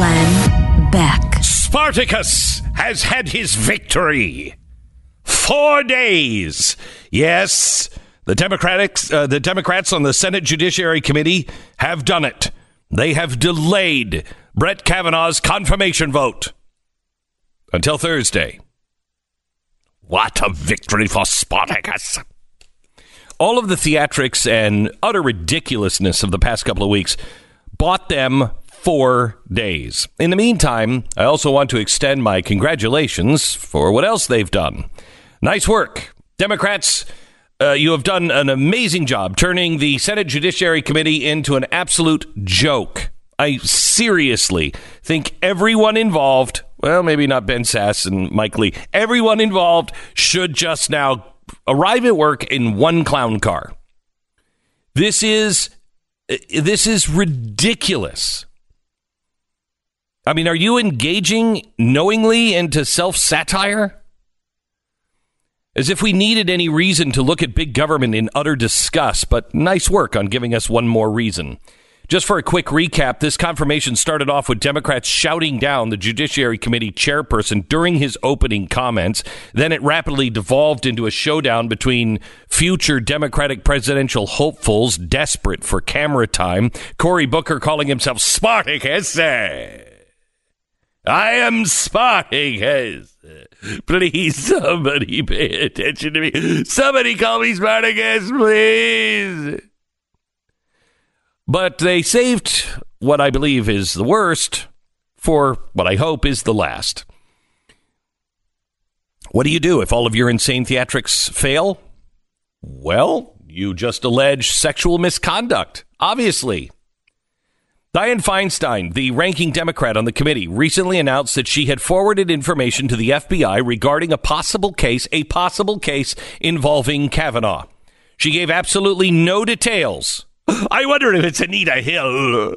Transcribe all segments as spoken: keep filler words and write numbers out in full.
Glenn Beck. Spartacus has had his victory. Four days. Yes, the Democrats, uh, the Democrats on the Senate Judiciary Committee have done it. They have delayed Brett Kavanaugh's confirmation vote until Thursday. What a victory for Spartacus. All of the theatrics and utter ridiculousness of the past couple of weeks bought them four days. In the meantime, I also want to extend my congratulations for what else they've done. Nice work. Democrats, uh, you have done an amazing job turning the Senate Judiciary Committee into an absolute joke. I seriously think everyone involved, well, maybe not Ben Sass and Mike Lee, everyone involved should just now arrive at work in one clown car. This is this is ridiculous. I mean, are you engaging knowingly into self-satire? As if we needed any reason to look at big government in utter disgust, but nice work on giving us one more reason. Just for a quick recap, this confirmation started off with Democrats shouting down the Judiciary Committee chairperson during his opening comments. Then it rapidly devolved into a showdown between future Democratic presidential hopefuls desperate for camera time. Cory Booker calling himself Spartacus. I am Spartacus. Please, somebody pay attention to me. Somebody call me Spartacus, please. But they saved what I believe is the worst for what I hope is the last. What do you do if all of your insane theatrics fail? Well, you just allege sexual misconduct, obviously. Dianne Feinstein, the ranking Democrat on the committee, recently announced that she had forwarded information to the F B I regarding a possible case, a possible case involving Kavanaugh. She gave absolutely no details. I wonder if it's Anita Hill.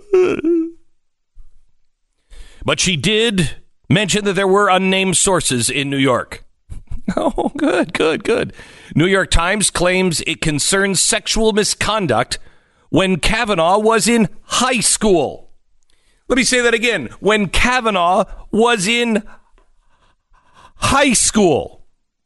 But she did mention that there were unnamed sources in New York. Oh, good, good, good. New York Times claims it concerns sexual misconduct when Kavanaugh was in high school. Let me say that again. When Kavanaugh was in high school.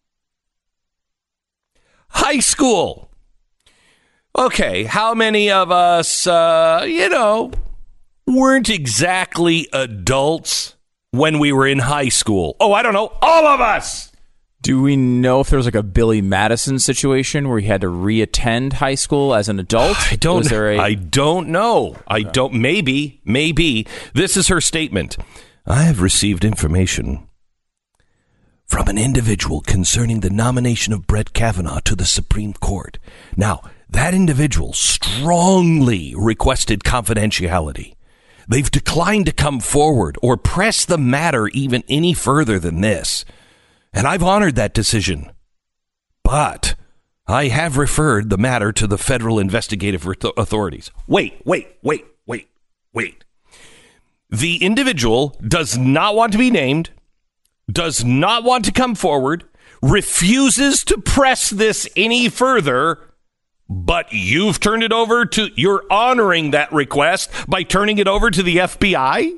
High school. Okay, how many of us, uh, you know, weren't exactly adults when we were in high school? Oh, I don't know. All of us! Do we know if there was like a Billy Madison situation where he had to reattend high school as an adult? I don't. Was there a- I don't know. I don't. Maybe. Maybe. This is her statement. I have received information from an individual concerning the nomination of Brett Kavanaugh to the Supreme Court. Now, that individual strongly requested confidentiality. They've declined to come forward or press the matter even any further than this. And I've honored that decision. But I have referred the matter to the federal investigative authorities. Wait, wait, wait, wait, wait. The individual does not want to be named, does not want to come forward, refuses to press this any further, but you've turned it over to, you're honoring that request by turning it over to the F B I?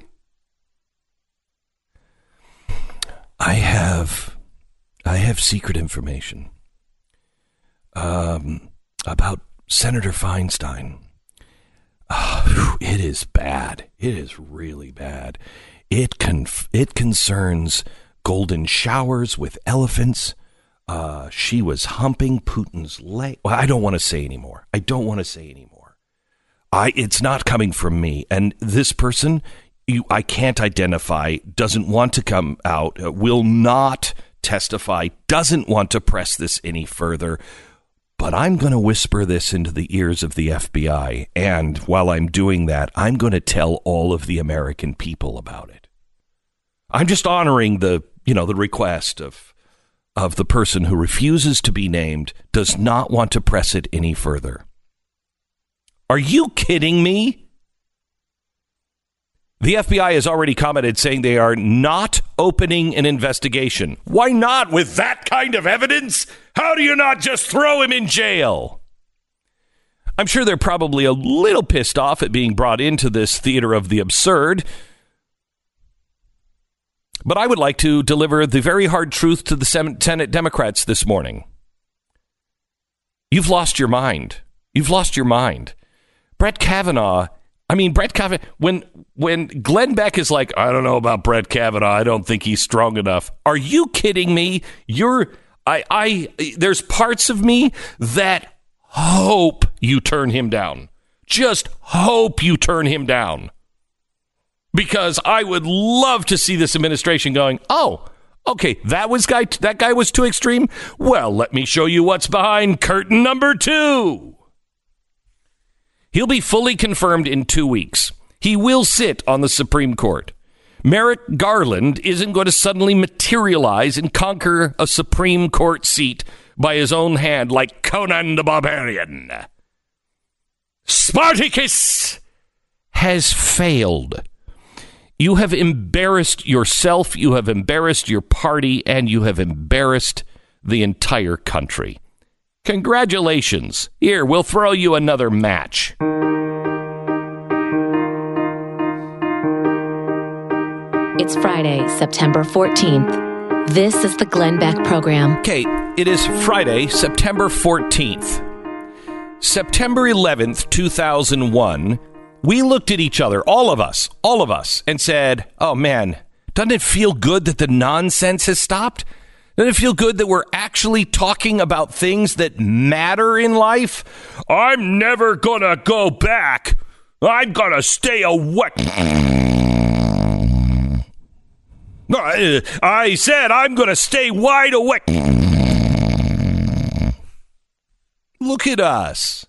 I have, I have secret information um, about Senator Feinstein. Oh, it is bad. It is really bad. It conf- it concerns golden showers with elephants. Uh, she was humping Putin's leg. Well, I don't want to say anymore. I don't want to say anymore. I, it's not coming from me. And this person, you, I can't identify, doesn't want to come out, uh, will not testify, doesn't want to press this any further. But I'm going to whisper this into the ears of the F B I. And while I'm doing that, I'm going to tell all of the American people about it. I'm just honoring the, you know, the request of of the person who refuses to be named, does not want to press it any further. Are you kidding me? The F B I has already commented saying they are not opening an investigation. Why not? With that kind of evidence? How do you not just throw him in jail? I'm sure they're probably a little pissed off at being brought into this theater of the absurd. But I would like to deliver the very hard truth to the Senate Democrats this morning. You've lost your mind. You've lost your mind. Brett Kavanaugh, I mean, Brett Kavanaugh, when, when Glenn Beck is like, I don't know about Brett Kavanaugh, I don't think he's strong enough. Are you kidding me? You're, I, I, there's parts of me that hope you turn him down. Just hope you turn him down. Because I would love to see this administration going, oh, okay, that was guy. That guy was too extreme. Well, let me show you what's behind curtain number two. He'll be fully confirmed in two weeks. He will sit on the Supreme Court. Merrick Garland isn't going to suddenly materialize and conquer a Supreme Court seat by his own hand like Conan the Barbarian. Spartacus has failed. You have embarrassed yourself, you have embarrassed your party, and you have embarrassed the entire country. Congratulations. Here, we'll throw you another match. It's Friday, September fourteenth. This is the Glenn Beck Program. Okay, it is Friday, September fourteenth. September eleventh, two thousand one, we looked at each other, all of us, all of us, and said, oh man, doesn't it feel good that the nonsense has stopped? Doesn't it feel good that we're actually talking about things that matter in life? I'm never gonna go back. I'm gonna stay away. I said I'm gonna stay wide awake. Look at us.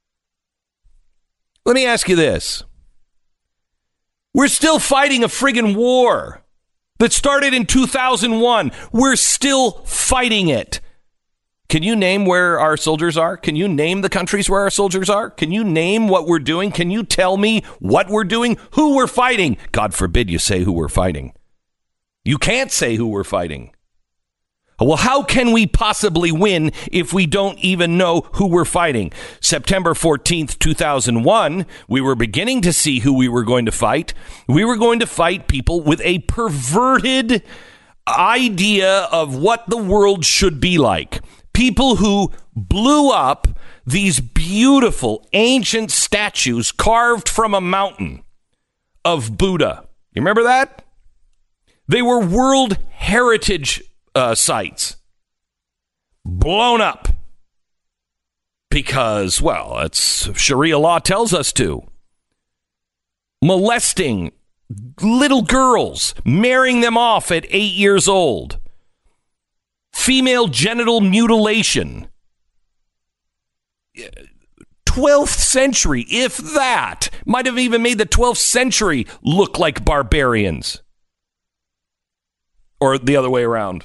Let me ask you this. We're still fighting a friggin' war that started in two thousand one. We're still fighting it. Can you name where our soldiers are? Can you name the countries where our soldiers are? Can you name what we're doing? Can you tell me what we're doing? Who we're fighting? God forbid you say who we're fighting. You can't say who we're fighting. Well, how can we possibly win if we don't even know who we're fighting? September fourteenth, two thousand one, we were beginning to see who we were going to fight. We were going to fight people with a perverted idea of what the world should be like. People who blew up these beautiful ancient statues carved from a mountain of Buddha. You remember that? They were World Heritage Uh, sites blown up because, well, it's Sharia law tells us to. Molesting little girls, marrying them off at eight years old. Female genital mutilation. twelfth century, if that, might have even made the twelfth century look like barbarians. Or the other way around.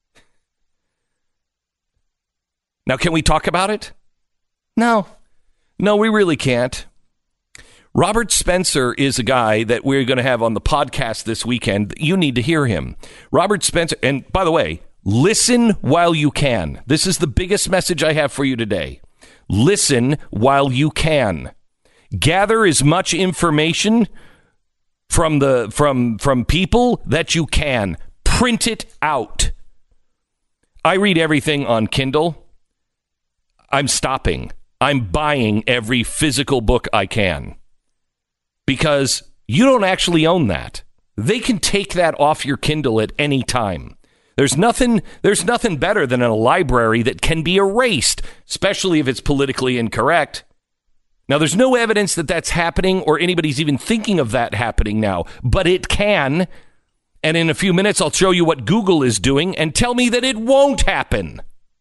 Now, can we talk about it? No. No, we really can't. Robert Spencer is a guy that we're going to have on the podcast this weekend. You need to hear him. Robert Spencer, and by the way, listen while you can. This is the biggest message I have for you today. Listen while you can. Gather as much information from the from from people that you can. Print it out. I read everything on Kindle. I'm stopping. I'm buying every physical book I can. Because you don't actually own that. They can take that off your Kindle at any time. There's nothing, there's nothing better than a library that can be erased, especially if it's politically incorrect. Now, there's no evidence that that's happening or anybody's even thinking of that happening now, but it can. And in a few minutes, I'll show you what Google is doing and tell me that it won't happen.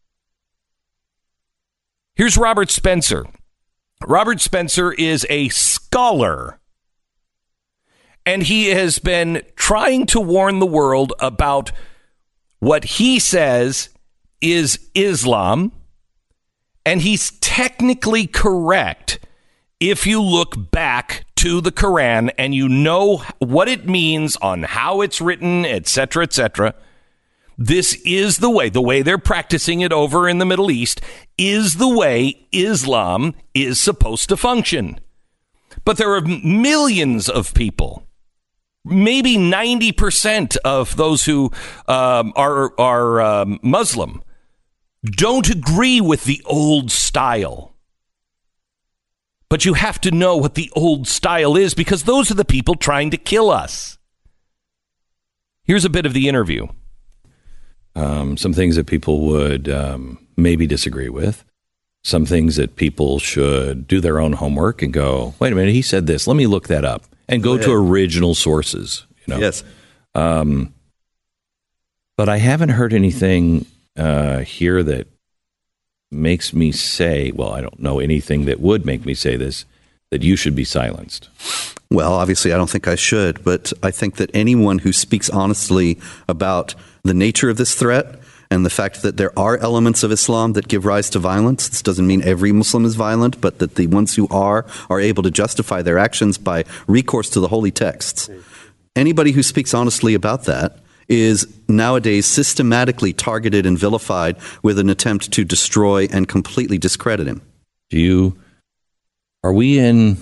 Here's Robert Spencer. Robert Spencer is a scholar, and he has been trying to warn the world about what he says is Islam, and he's technically correct if you look back to the Quran and you know what it means on how it's written, et cetera, et cetera. This is the way, the way they're practicing it over in the Middle East is the way Islam is supposed to function. But there are millions of people maybe ninety percent of those who um, are, are um, Muslim don't agree with the old style. But you have to know what the old style is, because those are the people trying to kill us. Here's a bit of the interview. Um, some things that people would um, maybe disagree with. Some things that people should do their own homework and go, wait a minute, he said this. Let me look that up. And go, go to original sources. You know? Yes. Um, but I haven't heard anything uh, here that makes me say, well, I don't know anything that would make me say this, that you should be silenced. Well, obviously, I don't think I should, but I think that anyone who speaks honestly about the nature of this threat and the fact that there are elements of Islam that give rise to violence, this doesn't mean every Muslim is violent, but that the ones who are are able to justify their actions by recourse to the holy texts. Anybody who speaks honestly about that is nowadays systematically targeted and vilified with an attempt to destroy and completely discredit him. Do you, are we in,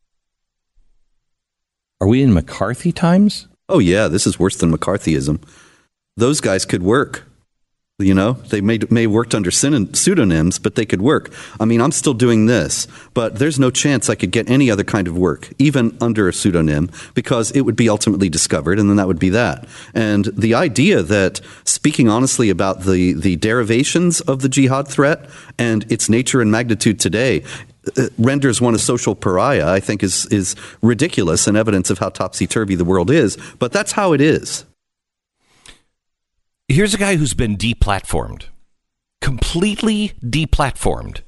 are we in McCarthy times? Oh yeah, this is worse than McCarthyism. Those guys could work. You know, they may may have worked under pseudonyms, but they could work. I mean, I'm still doing this, but there's no chance I could get any other kind of work, even under a pseudonym, because it would be ultimately discovered, and then that would be that. And the idea that speaking honestly about the, the derivations of the jihad threat and its nature and magnitude today uh, renders one a social pariah, I think is, is ridiculous and evidence of how topsy-turvy the world is. But that's how it is. Here's a guy who's been deplatformed, completely deplatformed.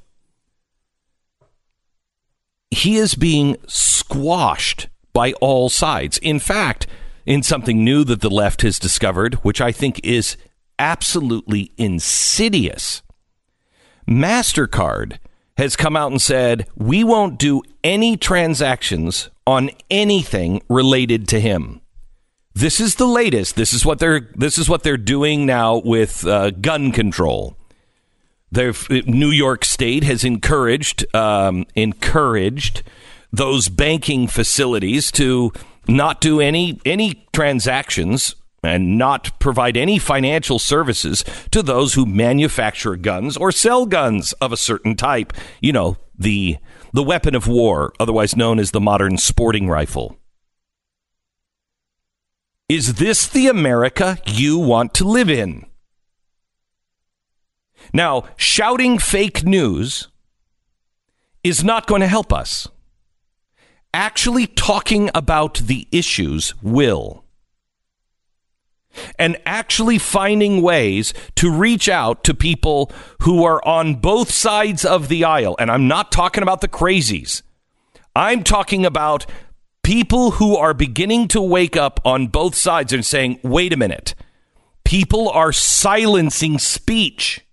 He is being squashed by all sides. In fact, in something new that the left has discovered, which I think is absolutely insidious, MasterCard has come out and said, we won't do any transactions on anything related to him. This is the latest. This is what they're. This is what they're doing now with uh, gun control. Their New York State has encouraged um, encouraged those banking facilities to not do any any transactions and not provide any financial services to those who manufacture guns or sell guns of a certain type. You know, the the weapon of war, otherwise known as the modern sporting rifle. Is this the America you want to live in? Now, shouting fake news is not going to help us. Actually talking about the issues will. And actually finding ways to reach out to people who are on both sides of the aisle. And I'm not talking about the crazies. I'm talking about people who are beginning to wake up on both sides and saying, wait a minute, people are silencing speech.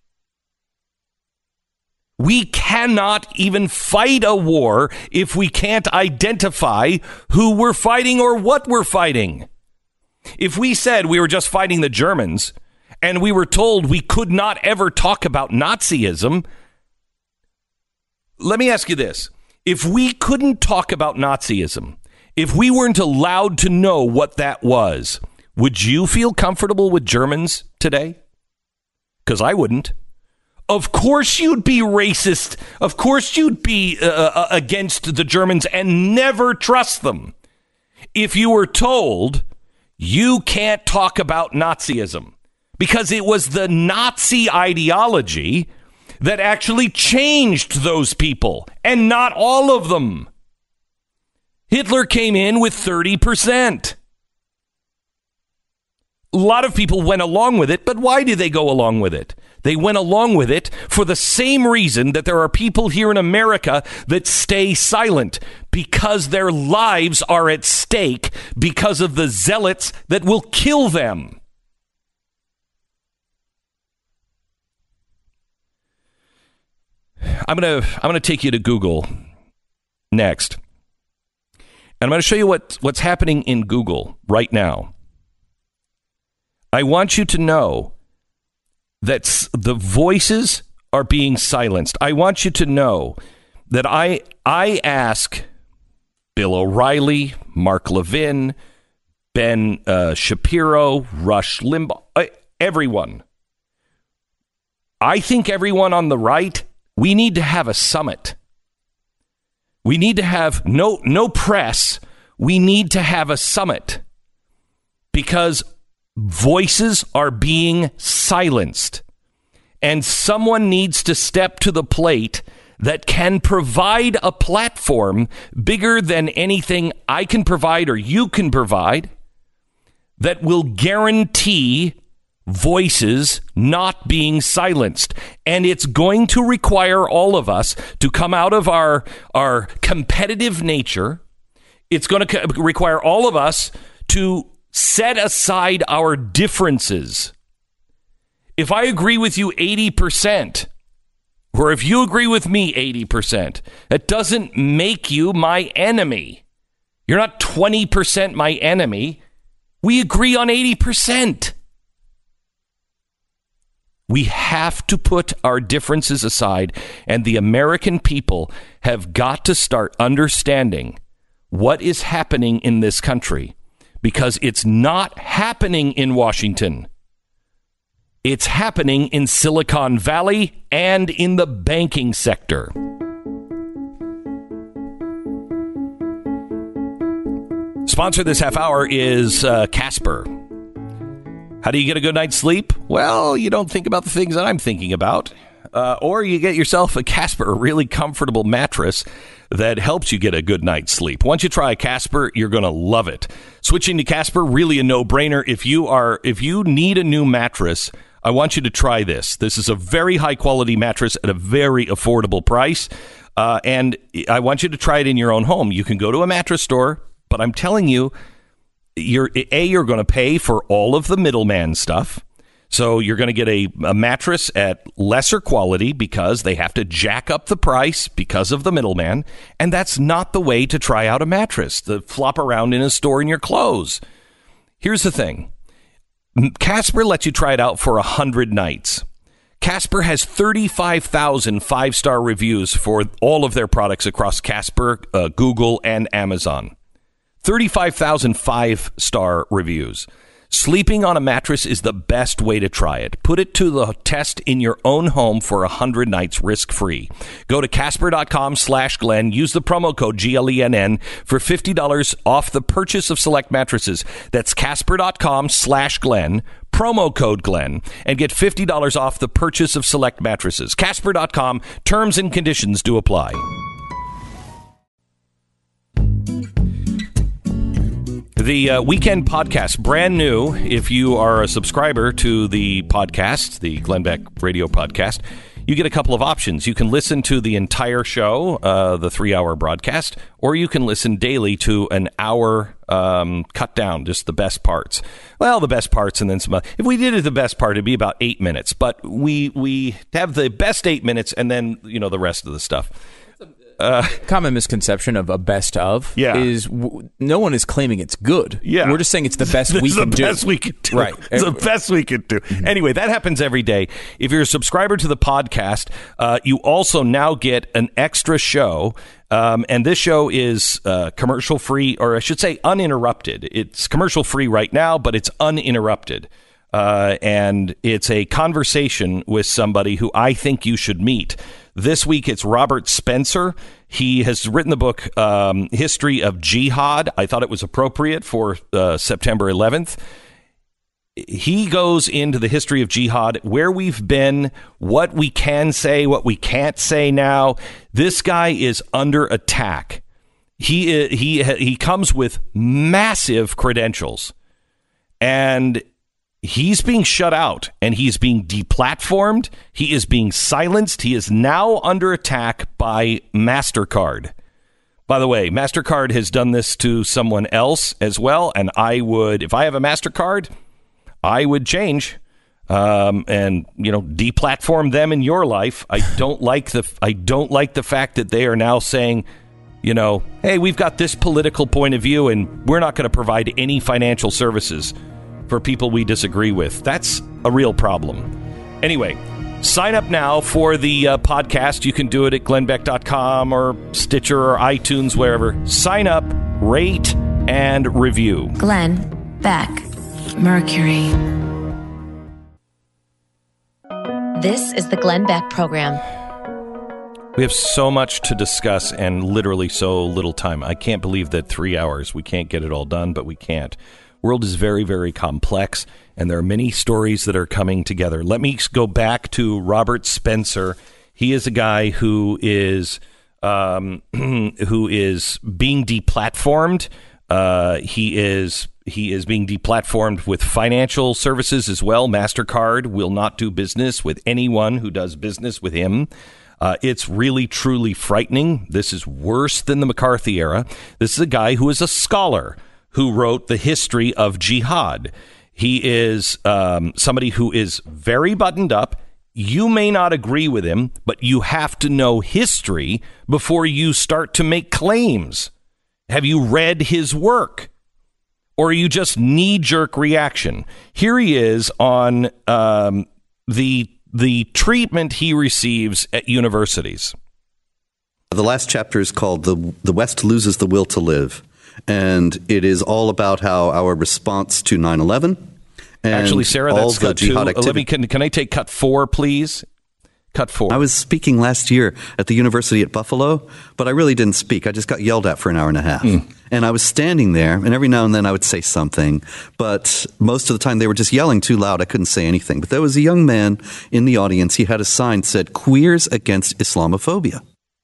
We cannot even fight a war if we can't identify who we're fighting or what we're fighting. If we said we were just fighting the Germans and we were told we could not ever talk about Nazism, let me ask you this. If we couldn't talk about Nazism, if we weren't allowed to know what that was, would you feel comfortable with Germans today? Because I wouldn't. Of course you'd be racist. Of course you'd be uh, against the Germans and never trust them. If you were told you can't talk about Nazism because it was the Nazi ideology that actually changed those people, and not all of them. Hitler came in with thirty percent. A lot of people went along with it, but why did they go along with it? They went along with it for the same reason that there are people here in America that stay silent, because their lives are at stake because of the zealots that will kill them. I'm going to I'm going to take you to Google next. And I'm going to show you what, what's happening in Google right now. I want you to know that the voices are being silenced. I want you to know that I I ask Bill O'Reilly, Mark Levin, Ben uh, Shapiro, Rush Limbaugh, uh, everyone. I think everyone on the right, we need to have a summit. We need to have no no press. We need to have a summit because voices are being silenced. And someone needs to step to the plate that can provide a platform bigger than anything I can provide or you can provide that will guarantee voices not being silenced. And it's going to require all of us to come out of our, our competitive nature. It's going to co- require all of us to set aside our differences. If I agree with you eighty percent, or if you agree with me eighty percent, that doesn't make you my enemy. You're not twenty percent my enemy. We agree on eighty percent. We have to put our differences aside, and the American people have got to start understanding what is happening in this country, because it's not happening in Washington. It's happening in Silicon Valley and in the banking sector. Sponsor this half hour is uh, Casper. How do you get a good night's sleep? Well, you don't think about the things that I'm thinking about. Uh, or you get yourself a Casper, a really comfortable mattress that helps you get a good night's sleep. Once you try Casper, you're going to love it. Switching to Casper, really a no-brainer. If you are, if you need a new mattress, I want you to try this. This is a very high-quality mattress at a very affordable price. Uh, and I want you to try it in your own home. You can go to a mattress store, but I'm telling you, You're, A, you're going to pay for all of the middleman stuff. So you're going to get a, a mattress at lesser quality because they have to jack up the price because of the middleman. And that's not the way to try out a mattress, to flop around in a store in your clothes. Here's the thing. Casper lets you try it out for one hundred nights. Casper has thirty-five thousand five-star reviews for all of their products across Casper, uh, Google, and Amazon. thirty-five thousand five-star reviews. Sleeping on a mattress is the best way to try it. Put it to the test in your own home for one hundred nights risk-free. Go to Casper.com slash Glenn. Use the promo code G L E N N for fifty dollars off the purchase of select mattresses. That's Casper.com slash Glenn. Promo code Glenn. And get fifty dollars off the purchase of select mattresses. Casper dot com. Terms and conditions do apply. The uh, weekend podcast, brand new. If you are a subscriber to the podcast, the Glenn Beck Radio Podcast, you get a couple of options. You can listen to the entire show, uh, the three-hour broadcast, or you can listen daily to an hour um, cut down, just the best parts. Well, the best parts and then some. If we did it the best part, it'd be about eight minutes. But we we have the best eight minutes and then, you know, the rest of the stuff. Uh, Common misconception of a best of yeah. is w- no one is claiming it's good. Yeah. We're just saying it's the best we can do. It's the best we can do. Right. It's the best we can do. Mm-hmm. Anyway, that happens every day. If you're a subscriber to the podcast, uh, you also now get an extra show. Um, and this show is uh, commercial free, or I should say uninterrupted. It's commercial free right now, but it's uninterrupted. Uh, and it's a conversation with somebody who I think you should meet. This week, it's Robert Spencer. He has written the book, um, History of Jihad. I thought it was appropriate for uh, September eleventh. He goes into the history of jihad, where we've been, what we can say, what we can't say now. This guy is under attack. He he he comes with massive credentials, and he's being shut out, and he's being deplatformed. He is being silenced. He is now under attack by MasterCard. By the way, MasterCard has done this to someone else as well, and I would, if I have a MasterCard, I would change um, and, you know, deplatform them in your life. I don't like the I don't like the fact that they are now saying, you know, hey, we've got this political point of view, and we're not going to provide any financial services for people we disagree with. That's a real problem. Anyway, sign up now for the uh, podcast. You can do it at glenn beck dot com or Stitcher or iTunes, wherever. Sign up, rate, and review. Glenn, Beck, Mercury. This is the Glenn Beck Program. We have so much to discuss and literally so little time. I can't believe that three hours, we can't get it all done, but we can't. World is very, very complex, and there are many stories that are coming together. Let me go back to Robert Spencer. He is a guy who is um, who is being deplatformed. Uh, he is he is being deplatformed with financial services as well. MasterCard will not do business with anyone who does business with him. Uh, it's really, truly frightening. This is worse than the McCarthy era. This is a guy who is a scholar who wrote the history of jihad. He is um, somebody who is very buttoned up. You may not agree with him, but you have to know history before you start to make claims. Have you read his work? Or are you just knee-jerk reaction? Here he is on um, the the treatment he receives at universities. The last chapter is called The, the West Loses the Will to Live. And it is all about how our response to nine eleven and Actually, Sarah, all that's the cut two. jihad Uh, Let activity. me, can, can I take cut four, please? Cut four. I was speaking last year at the university at Buffalo, but I really didn't speak. I just got yelled at for an hour and a half. Mm. And I was standing there, and every now and then I would say something. But most of the time they were just yelling too loud. I couldn't say anything. But there was a young man in the audience. He had a sign that said, "Queers Against Islamophobia."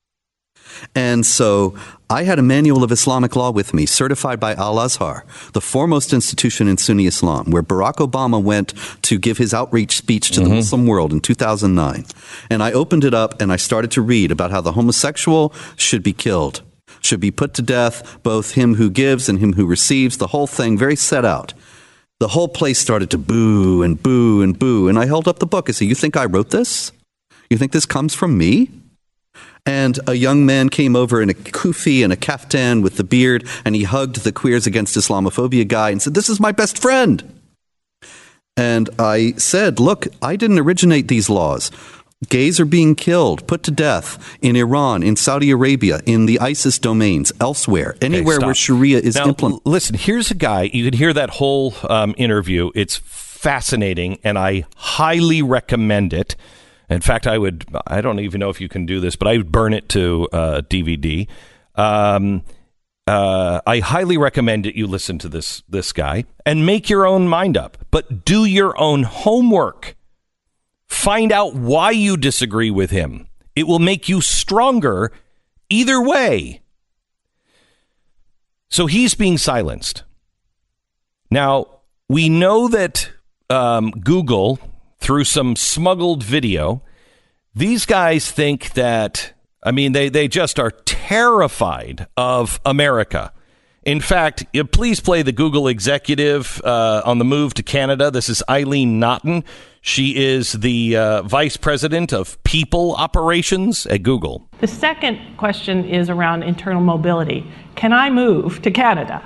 And so I had a manual of Islamic law with me, certified by Al-Azhar, the foremost institution in Sunni Islam, where Barack Obama went to give his outreach speech to mm-hmm. the Muslim world in two thousand nine. And I opened it up and I started to read about how the homosexual should be killed, should be put to death, both him who gives and him who receives, the whole thing very set out. The whole place started to boo and boo and boo. And I held up the book. I said, "You think I wrote this? You think this comes from me?" And a young man came over in a kufi and a kaftan with the beard, and he hugged the Queers Against Islamophobia guy and said, "This is my best friend." And I said, "Look, I didn't originate these laws. Gays are being killed, put to death in Iran, in Saudi Arabia, in the ISIS domains, elsewhere, anywhere okay, where Sharia is now, implemented." Listen, here's a guy. You can hear that whole um, interview. It's fascinating, and I highly recommend it. In fact, I would, I don't even know if you can do this, but I would burn it to uh, D V D. Um, uh, I highly recommend that you listen to this, this guy and make your own mind up, but do your own homework. Find out why you disagree with him. It will make you stronger either way. So he's being silenced. Now, we know that um, Google, through some smuggled video, these guys think that, I mean, they, they just are terrified of America. In fact, you please play the Google executive uh, on the move to Canada. This is Eileen Naughton. She is the uh, vice president of people operations at Google. The second question is around internal mobility. Can I move to Canada?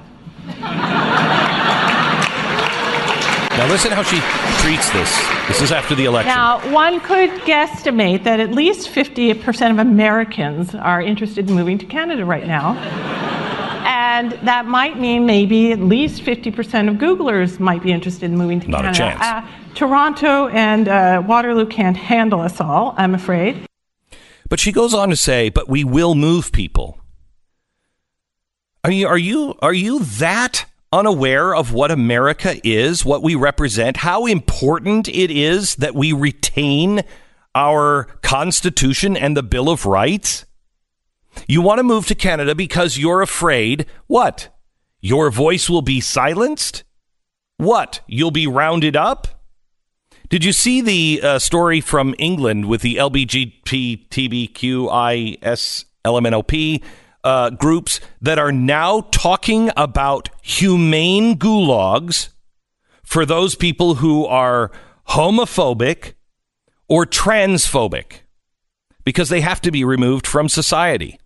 Now listen how she treats this. This is after the election. Now, one could guesstimate that at least fifty percent of Americans are interested in moving to Canada right now. And that might mean maybe at least fifty percent of Googlers might be interested in moving to Not Canada. Not a chance. Uh, Toronto and uh, Waterloo can't handle us all, I'm afraid. But she goes on to say, but we will move people. Are you, are you, are you that unaware of what America is, what we represent, how important it is that we retain our Constitution and the Bill of Rights? You want to move to Canada because you're afraid, what? Your voice will be silenced? What? You'll be rounded up? Did you see the uh, story from England with the L G B T Q I S L M N O P uh, groups that are now talking about humane gulags for those people who are homophobic or transphobic because they have to be removed from society?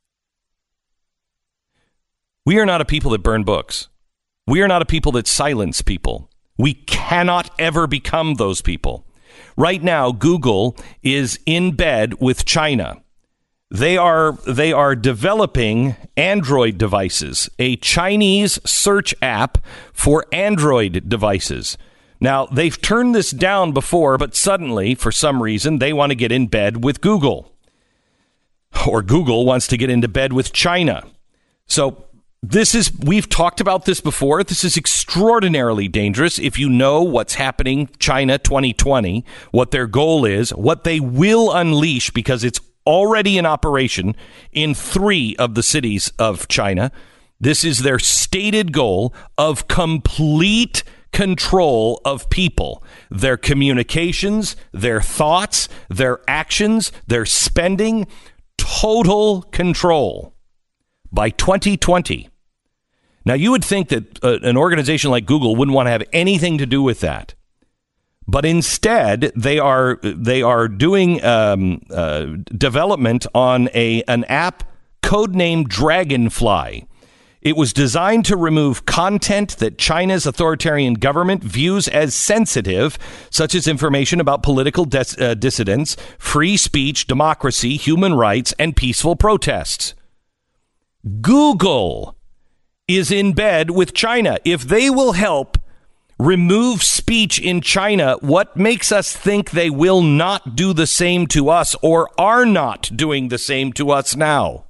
We are not a people that burn books. We are not a people that silence people. We cannot ever become those people. Right now, Google is in bed with China. They are they are developing Android devices, a Chinese search app for Android devices. Now, they've turned this down before, but suddenly, for some reason, they want to get in bed with Google. Or Google wants to get into bed with China. So this is, we've talked about this before. This is extraordinarily dangerous. If you know what's happening, China twenty twenty, what their goal is, what they will unleash, because it's already in operation in three of the cities of China. This is their stated goal of complete control of people, their communications, their thoughts, their actions, their spending, total control by twenty twenty. Now, you would think that uh, an organization like Google wouldn't want to have anything to do with that. But instead, they are they are doing um, uh, development on a an app codenamed Dragonfly. It was designed to remove content that China's authoritarian government views as sensitive, such as information about political dis- uh, dissidents, free speech, democracy, human rights, and peaceful protests. Google is in bed with China. If they will help remove speech in China, what makes us think they will not do the same to us, or are not doing the same to us now?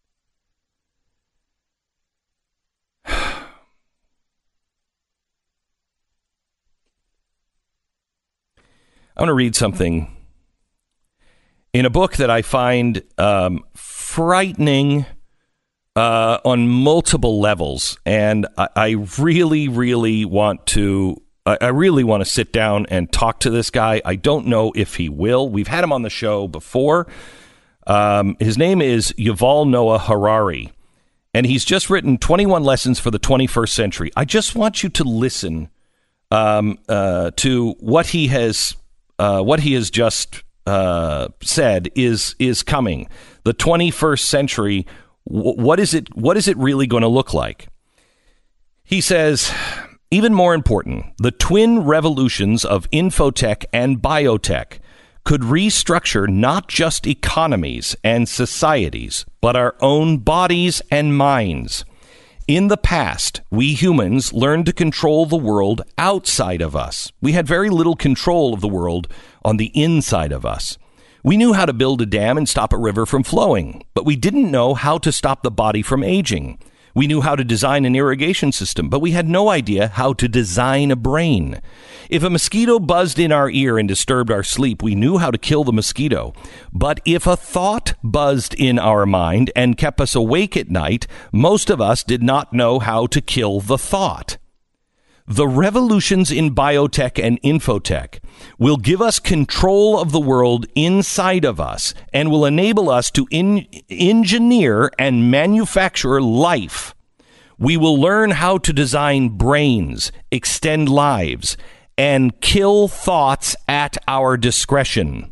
I want to read something in a book that I find um, frightening uh, on multiple levels, and I, I really, really want to. I, I really want to sit down and talk to this guy. I don't know if he will. We've had him on the show before. Um, his name is Yuval Noah Harari, and he's just written twenty-one Lessons for the twenty-first Century. I just want you to listen um, uh, to what he has. Uh, what he has just uh, said is is coming. The twenty-first century. W- what is it? What is it really going to look like? He says, even more important, the twin revolutions of infotech and biotech could restructure not just economies and societies, but our own bodies and minds. In the past, we humans learned to control the world outside of us. We had very little control of the world on the inside of us. We knew how to build a dam and stop a river from flowing, but we didn't know how to stop the body from aging. We knew how to design an irrigation system, but we had no idea how to design a brain. If a mosquito buzzed in our ear and disturbed our sleep, we knew how to kill the mosquito. But if a thought buzzed in our mind and kept us awake at night, most of us did not know how to kill the thought. The revolutions in biotech and infotech will give us control of the world inside of us and will enable us to in- engineer and manufacture life. We will learn how to design brains, extend lives, and kill thoughts at our discretion.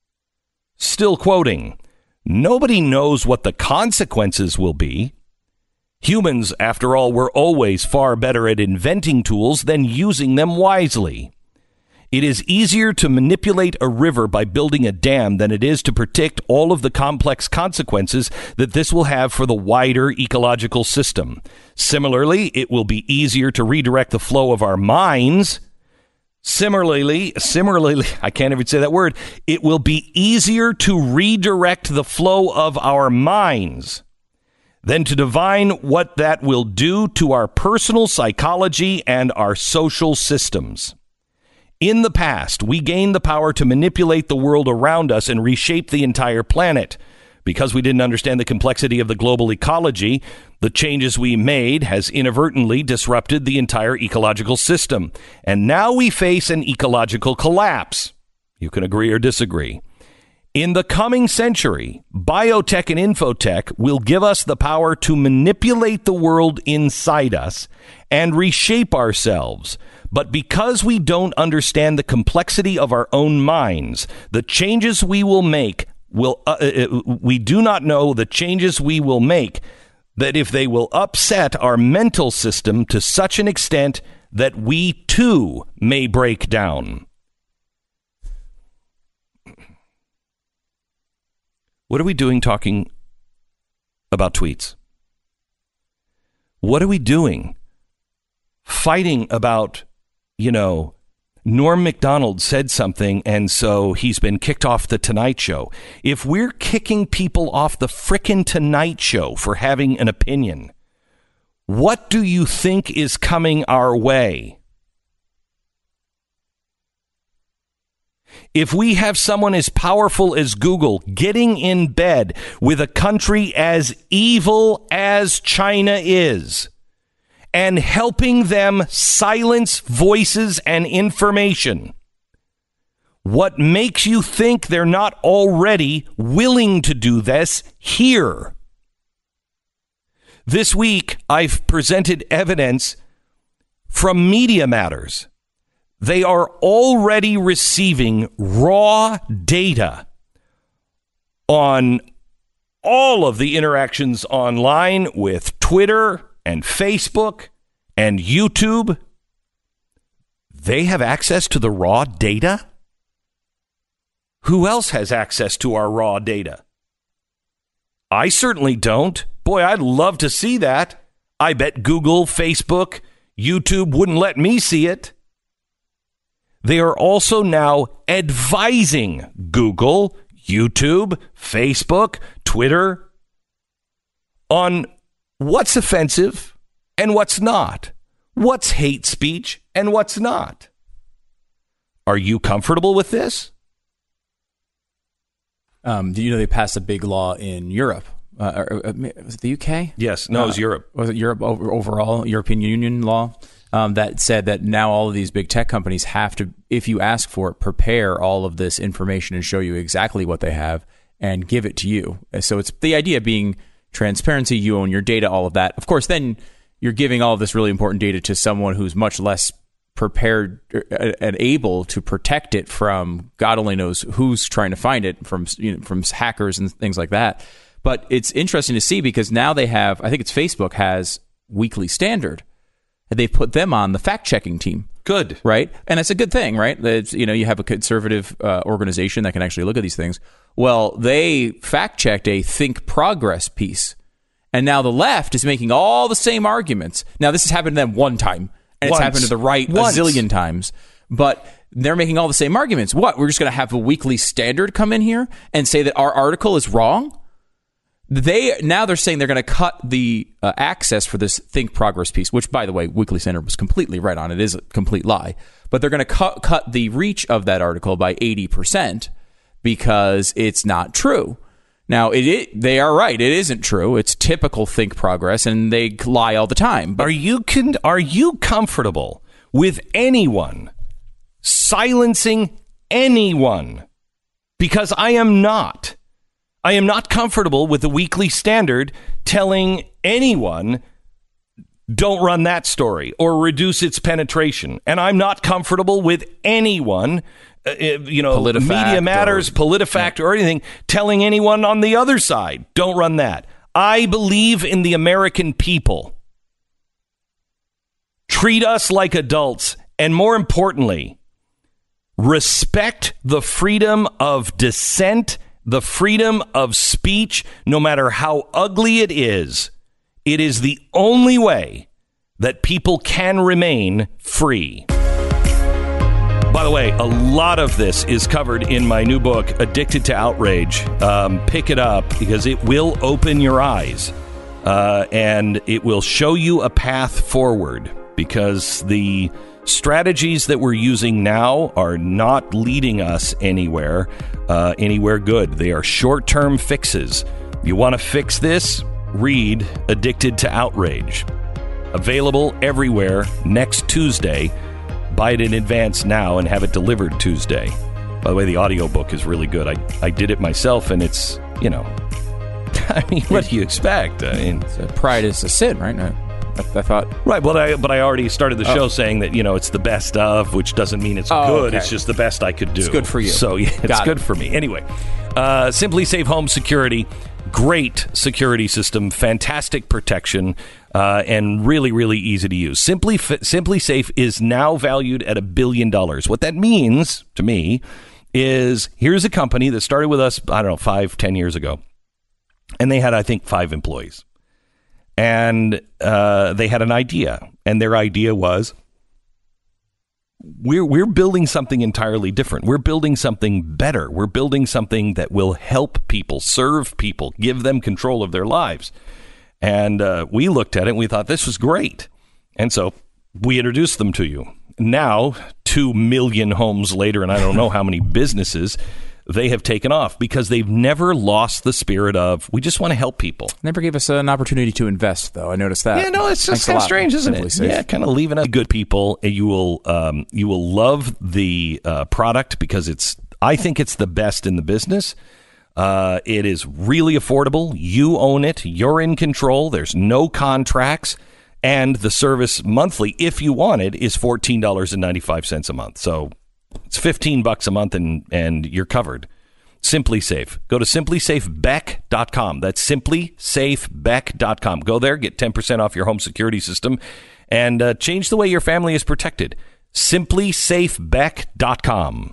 Still quoting, nobody knows what the consequences will be. Humans, after all, were always far better at inventing tools than using them wisely. It is easier to manipulate a river by building a dam than it is to predict all of the complex consequences that this will have for the wider ecological system. Similarly, it will be easier to redirect the flow of our minds. Similarly, similarly, I can't even say that word. It will be easier to redirect the flow of our minds than to divine what that will do to our personal psychology and our social systems. In the past, we gained the power to manipulate the world around us and reshape the entire planet. Because we didn't understand the complexity of the global ecology, the changes we made has inadvertently disrupted the entire ecological system. And now we face an ecological collapse. You can agree or disagree. In the coming century, biotech and infotech will give us the power to manipulate the world inside us and reshape ourselves. But because we don't understand the complexity of our own minds, the changes we will make will uh, uh, we do not know the changes we will make, that if they will upset our mental system to such an extent that we too may break down. What are we doing talking about tweets? What are we doing fighting about, you know, Norm Macdonald said something and so he's been kicked off the Tonight Show? If we're kicking people off the frickin' Tonight Show for having an opinion, what do you think is coming our way? If we have someone as powerful as Google getting in bed with a country as evil as China is and helping them silence voices and information, what makes you think they're not already willing to do this here? This week, I've presented evidence from Media Matters. They are already receiving raw data on all of the interactions online with Twitter and Facebook and YouTube. They have access to the raw data? Who else has access to our raw data? I certainly don't. Boy, I'd love to see that. I bet Google, Facebook, YouTube wouldn't let me see it. They are also now advising Google, YouTube, Facebook, Twitter on what's offensive and what's not, what's hate speech and what's not. Are you comfortable with this? Um, do you know they passed a big law in Europe? Uh, or, uh, was it the U K? Yes. No, uh, it was Europe. Was it Europe over, overall, European Union law? Um, that said that now all of these big tech companies have to, if you ask for it, prepare all of this information and show you exactly what they have and give it to you. So it's the idea being transparency, you own your data, all of that. Of course, then you're giving all of this really important data to someone who's much less prepared and able to protect it from God only knows who's trying to find it, from, you know, from hackers and things like that. But it's interesting to see because now they have, I think it's Facebook has Weekly Standard. They've put them on the fact-checking team. Good. Right? And it's a good thing, right? It's, you know, you have a conservative uh, organization that can actually look at these things. Well, they fact-checked a Think Progress piece. And now the left is making all the same arguments. Now, this has happened to them one time. And Once. It's happened to the right Once. a zillion times. But they're making all the same arguments. What? We're just going to have a Weekly Standard come in here and say that our article is wrong? They now they're saying they're going to cut the uh, access for this Think Progress piece, which, by the way, Weekly Standard was completely right on. It is a complete lie. But they're going to cut cut the reach of that article by eighty percent because it's not true. Now, it, it they are right. It isn't true. It's typical Think Progress, and they lie all the time. But are you con- are you comfortable with anyone silencing anyone? Because I am not. I am not comfortable with the Weekly Standard telling anyone, don't run that story or reduce its penetration. And I'm not comfortable with anyone, uh, you know, PolitiFact Media Matters, or, PolitiFact yeah. or anything, telling anyone on the other side, don't run that. I believe in the American people. Treat us like adults. And more importantly, respect the freedom of dissent, the freedom of speech, no matter how ugly it is. It is the only way that people can remain free. By the way, a lot of this is covered in my new book, Addicted to Outrage. Um, pick it up because it will open your eyes uh, and it will show you a path forward, because the strategies that we're using now are not leading us anywhere, uh, anywhere good. They are short-term fixes. You want to fix this? Read Addicted to Outrage. Available everywhere next Tuesday. Buy it in advance now and have it delivered Tuesday. By the way, the audiobook is really good. I, I did it myself, and it's, you know, I mean, what do you expect? I mean, so pride is a sin, right? I, I thought. Right, but I, but I already started the show oh. saying that, you know, it's the best of, which doesn't mean it's oh, good. okay. It's just the best I could do. It's good for you. So, yeah, it's Got good it. for me. Anyway, uh, Simply Safe Home Security, great security system, fantastic protection, uh, and really, really easy to use. Simply, Simply Safe is now valued at a billion dollars. What that means to me is here's a company that started with us, I don't know, five, ten years ago. And they had, I think, five employees. And uh, they had an idea. And their idea was, we're we're building something entirely different. We're building something better. We're building something that will help people, serve people, give them control of their lives. And uh, we looked at it and we thought this was great. And so we introduced them to you. Now, two million homes later, and I don't know how many businesses, they have taken off because they've never lost the spirit of, we just want to help people. Never gave us an opportunity to invest, though. I noticed that. Yeah, no, it's just kind of strange, isn't it? Safe. Yeah, kind of leaving it. Good people. You will, um, you will love the uh, product because it's, I think it's the best in the business. Uh, it is really affordable. You own it. You're in control. There's no contracts. And the service monthly, if you want it, is fourteen dollars and ninety-five cents a month. So it's fifteen bucks a month and, and you're covered. SimpliSafe. Go to simply safe beck dot com. That's simply safe beck dot com. Go there, get ten percent off your home security system, and uh, change the way your family is protected. simply safe beck dot com.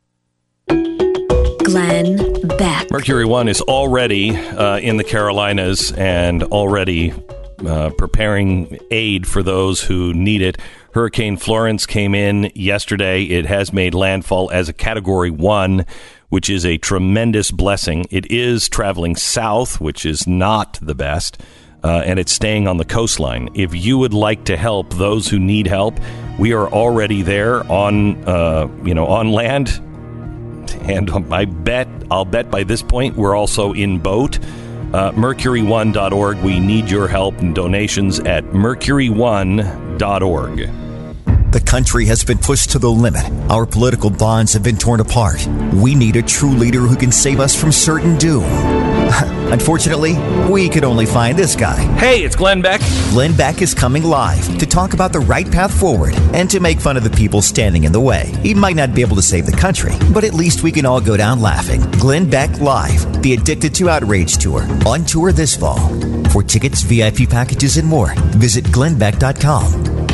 Glenn Beck. Mercury One is already uh, in the Carolinas and already uh, preparing aid for those who need it. Hurricane Florence came in yesterday. It has made landfall as a Category One, which is a tremendous blessing. It is traveling south, which is not the best, uh, and it's staying on the coastline. If you would like to help those who need help, we are already there on, uh, you know, on land. And I bet, I'll bet by this point, we're also in boat. Uh, mercury one dot org. We need your help and donations at mercury one dot org. The country has been pushed to the limit. Our political bonds have been torn apart. We need a true leader who can save us from certain doom. Unfortunately, we could only find this guy. Hey, it's Glenn Beck. Glenn Beck is coming live to talk about the right path forward and to make fun of the people standing in the way. He might not be able to save the country, but at least we can all go down laughing. Glenn Beck Live, the Addicted to Outrage Tour, on tour this fall. For tickets, V I P packages, and more, visit glenn beck dot com.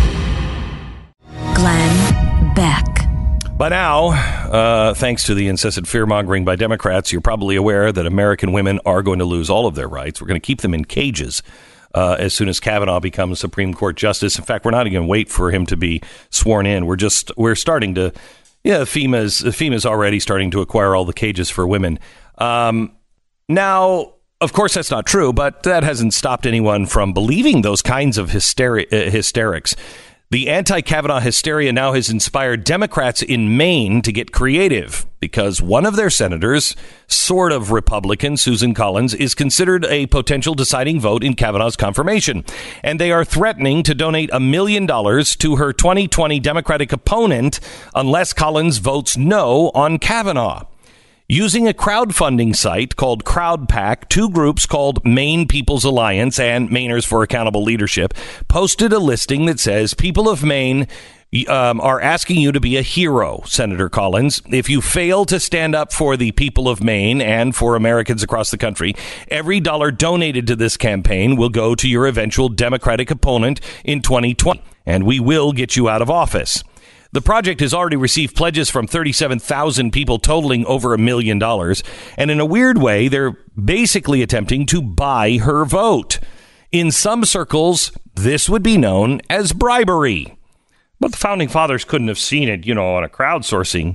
Glenn Beck. By now, uh, thanks to the incessant fear-mongering by Democrats, you're probably aware that American women are going to lose all of their rights. We're going to keep them in cages uh, as soon as Kavanaugh becomes Supreme Court Justice. In fact, we're not even going to wait for him to be sworn in. We're just we're starting to, yeah, FEMA's FEMA's already starting to acquire all the cages for women. Um, now, of course, that's not true, but that hasn't stopped anyone from believing those kinds of hysteri- uh, hysterics. The anti-Kavanaugh hysteria now has inspired Democrats in Maine to get creative because one of their senators, sort of Republican, Susan Collins, is considered a potential deciding vote in Kavanaugh's confirmation. And they are threatening to donate a million dollars to her twenty twenty Democratic opponent unless Collins votes no on Kavanaugh. Using a crowdfunding site called CrowdPack, two groups called Maine People's Alliance and Mainers for Accountable Leadership posted a listing that says, people of Maine um, are asking you to be a hero, Senator Collins. If you fail to stand up for the people of Maine and for Americans across the country, every dollar donated to this campaign will go to your eventual Democratic opponent in twenty twenty, and we will get you out of office. The project has already received pledges from thirty-seven thousand people totaling over a million dollars. And in a weird way, they're basically attempting to buy her vote. In some circles, this would be known as bribery. But the founding fathers couldn't have seen it, you know, on a crowdsourcing.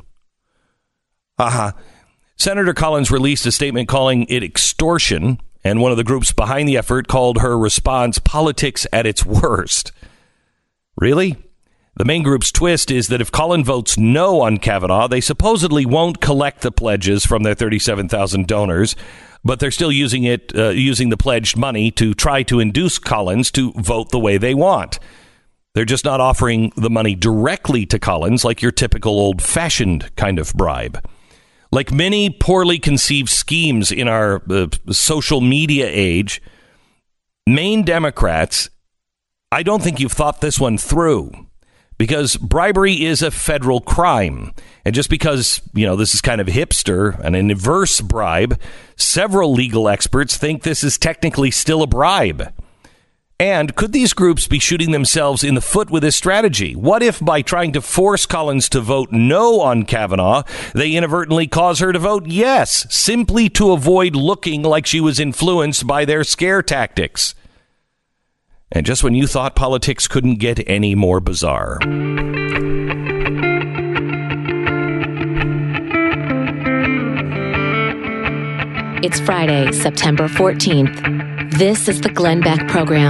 Uh-huh. Senator Collins released a statement calling it extortion. And one of the groups behind the effort called her response politics at its worst. Really? The main group's twist is that if Collins votes no on Kavanaugh, they supposedly won't collect the pledges from their thirty-seven thousand donors, but they're still using it, uh, using the pledged money to try to induce Collins to vote the way they want. They're just not offering the money directly to Collins like your typical old-fashioned kind of bribe. Like many poorly conceived schemes in our uh, social media age, Maine Democrats, I don't think you've thought this one through. Because bribery is a federal crime. And just because, you know, this is kind of hipster and an inverse bribe, several legal experts think this is technically still a bribe. And could these groups be shooting themselves in the foot with this strategy? What if by trying to force Collins to vote no on Kavanaugh, they inadvertently cause her to vote yes, simply to avoid looking like she was influenced by their scare tactics? And just when you thought politics couldn't get any more bizarre. It's Friday, September fourteenth. This is the Glenn Beck Program.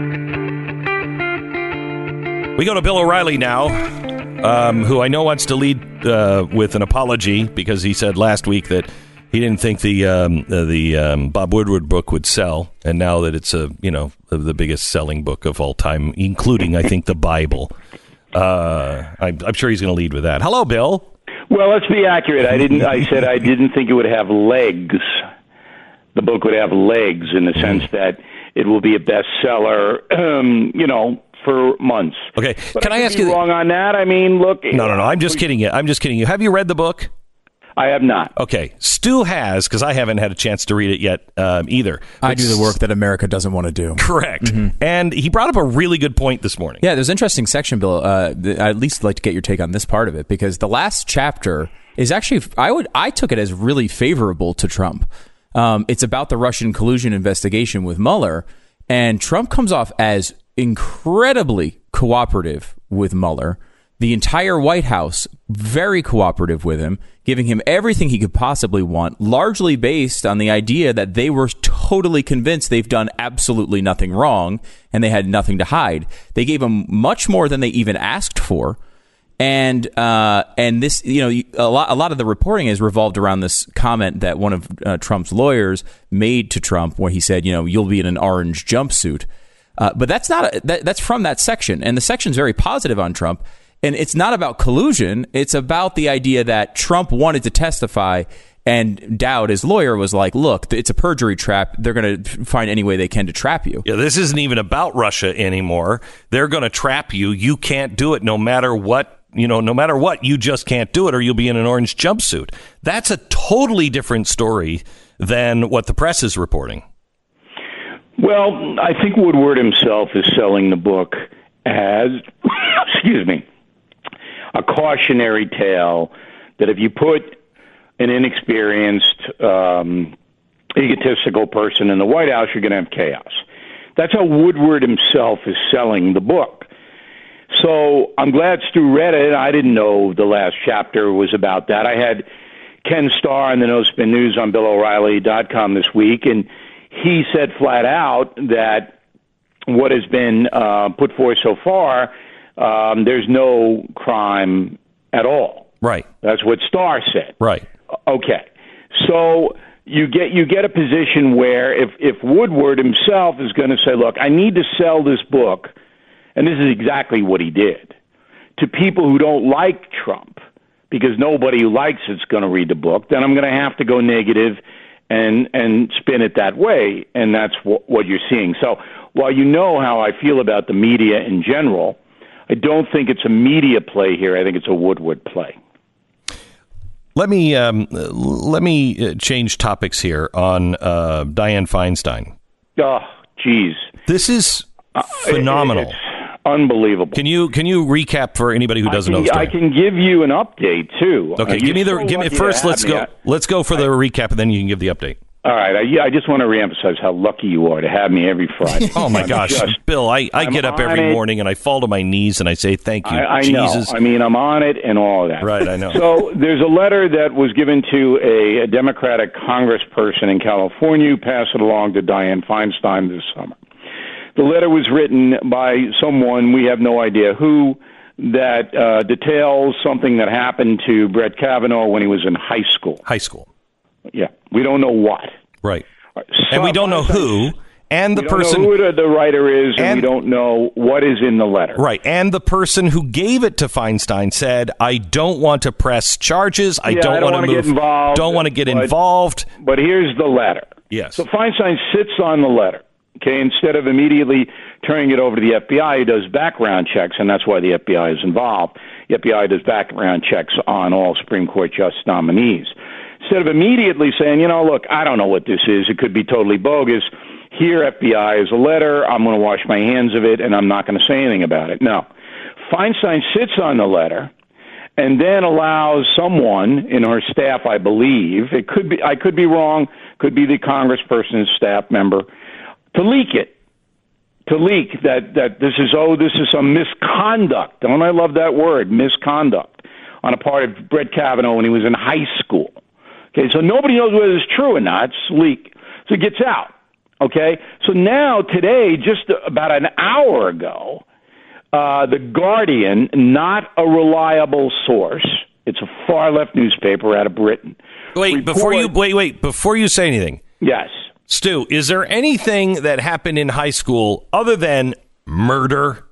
We go to Bill O'Reilly now, um, who I know wants to lead uh, with an apology because he said last week that he didn't think the um, uh, the um, Bob Woodward book would sell, and now that it's a you know the biggest selling book of all time, including I think the Bible. Uh, I'm, I'm sure he's going to lead with that. Hello, Bill. Well, let's be accurate. I didn't. I said I didn't think it would have legs. The book would have legs in the sense that it will be a bestseller, um, you know, for months. Okay, but can I, I ask be you? Wrong on that? I mean, look. No, no, no. I'm just kidding you. I'm just kidding you. Have you read the book? I have not. Okay, Stu has, because I haven't had a chance to read it yet um, either. I do the work that America doesn't want to do. Correct. Mm-hmm. And he brought up a really good point this morning. Yeah, there's an interesting section, Bill. Uh, I'd at least like to get your take on this part of it, because the last chapter is actually, I would, I took it as really favorable to Trump. Um, it's about the Russian collusion investigation with Mueller, and Trump comes off as incredibly cooperative with Mueller. The entire White House, very cooperative with him, giving him everything he could possibly want, largely based on the idea that they were totally convinced they've done absolutely nothing wrong and they had nothing to hide. They gave him much more than they even asked for. And uh, and this, you know, a lot a lot of the reporting has revolved around this comment that one of uh, Trump's lawyers made to Trump, where he said, you know, you'll be in an orange jumpsuit. Uh, but that's not a, that, that's from that section, and the section's very positive on Trump. And it's not about collusion; it's about the idea that Trump wanted to testify, and Dowd, his lawyer, was like, "Look, it's a perjury trap. They're going to find any way they can to trap you." Yeah, this isn't even about Russia anymore. They're going to trap you. You can't do it, no matter what. You know, no matter what, you just can't do it or you'll be in an orange jumpsuit. That's a totally different story than what the press is reporting. Well, I think Woodward himself is selling the book as, excuse me, a cautionary tale that if you put an inexperienced, um, egotistical person in the White House, you're going to have chaos. That's how Woodward himself is selling the book. So I'm glad Stu read it. I didn't know the last chapter was about that. I had Ken Starr on the No Spin News on Bill O'Reilly dot com this week, and he said flat out that what has been uh, put forth so far, um, there's no crime at all. Right. That's what Starr said. Right. Okay. So you get you get a position where if, if Woodward himself is going to say, look, I need to sell this book, and this is exactly what he did, to people who don't like Trump, because nobody who likes it's going to read the book, then I'm going to have to go negative and and spin it that way, and that's wh- what you're seeing. So while you know how I feel about the media in general, I don't think it's a media play here. I think it's a Woodward play. Let me um, let me change topics here on uh, Dianne Feinstein. Oh, geez. This is phenomenal. Uh, it, Unbelievable. Can you can you recap for anybody who doesn't I can, know the story? I can give you an update too. Okay, uh, give me the so give me first. Let's go. Me. Let's go for the I, recap, and then you can give the update. All right. I, I just want to reemphasize how lucky you are to have me every Friday. Oh my gosh, just, Bill! I, I get up every it. morning and I fall to my knees and I say thank you. I, I Jesus. know. I mean, I'm on it and all of that. Right. I know. So there's a letter that was given to a, a Democratic congressperson in California who passed it along to Dianne Feinstein this summer. The letter was written by someone, we have no idea who, that uh, details something that happened to Brett Kavanaugh when he was in high school. High school. Yeah. We don't know what. Right. So and we don't know who, and the we person... We don't know who the, the writer is, and, and we don't know what is in the letter. Right. And the person who gave it to Feinstein said, I don't want to press charges. I yeah, don't, I don't want to move. Get involved, don't want to get but, involved. But here's the letter. Yes. So Feinstein sits on the letter. Okay, instead of immediately turning it over to the F B I, he does background checks, and that's why the F B I is involved. The F B I does background checks on all Supreme Court justice nominees. Instead of immediately saying, you know, look, I don't know what this is, it could be totally bogus, here, F B I, is a letter. I'm going to wash my hands of it, and I'm not going to say anything about it. No. Feinstein sits on the letter and then allows someone in her staff, I believe, it could be, I could be wrong, could be the congressperson's staff member, to leak it. To leak that, that this is, oh, this is some misconduct. Don't I love that word, misconduct, on a part of Brett Kavanaugh when he was in high school. Okay, so nobody knows whether it's true or not. It's leak. So it gets out. Okay, so now today, just about an hour ago, uh, The Guardian, not a reliable source, it's a far-left newspaper out of Britain. Wait, report, before you wait, wait, before you say anything. Yes. Stu, is there anything that happened in high school other than murder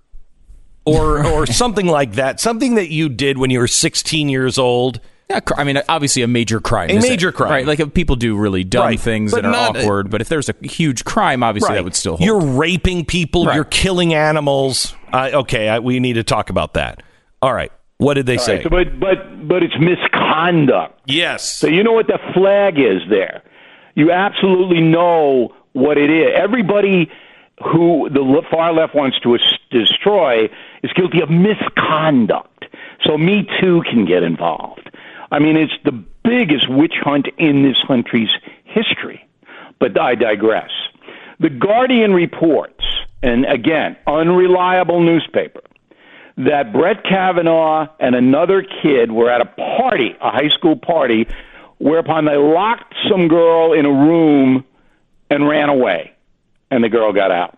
or or something like that? Something that you did when you were sixteen years old? Yeah, I mean, obviously a major crime. A major it? crime. Right, like if people do really dumb right. things but that are not, awkward, but if there's a huge crime, obviously right. that would still hold. You're raping people, right. you're killing animals. Uh, okay, I, we need to talk about that. All right, what did they All say? Right, so, but, but, but it's misconduct. Yes. So you know what the flag is there. You absolutely know what it is. Everybody who the far left wants to destroy is guilty of misconduct. So Me Too can get involved. I mean, it's the biggest witch hunt in this country's history. But I digress. The Guardian reports, and again, unreliable newspaper, that Brett Kavanaugh and another kid were at a party, a high school party, whereupon they locked some girl in a room and ran away, and the girl got out.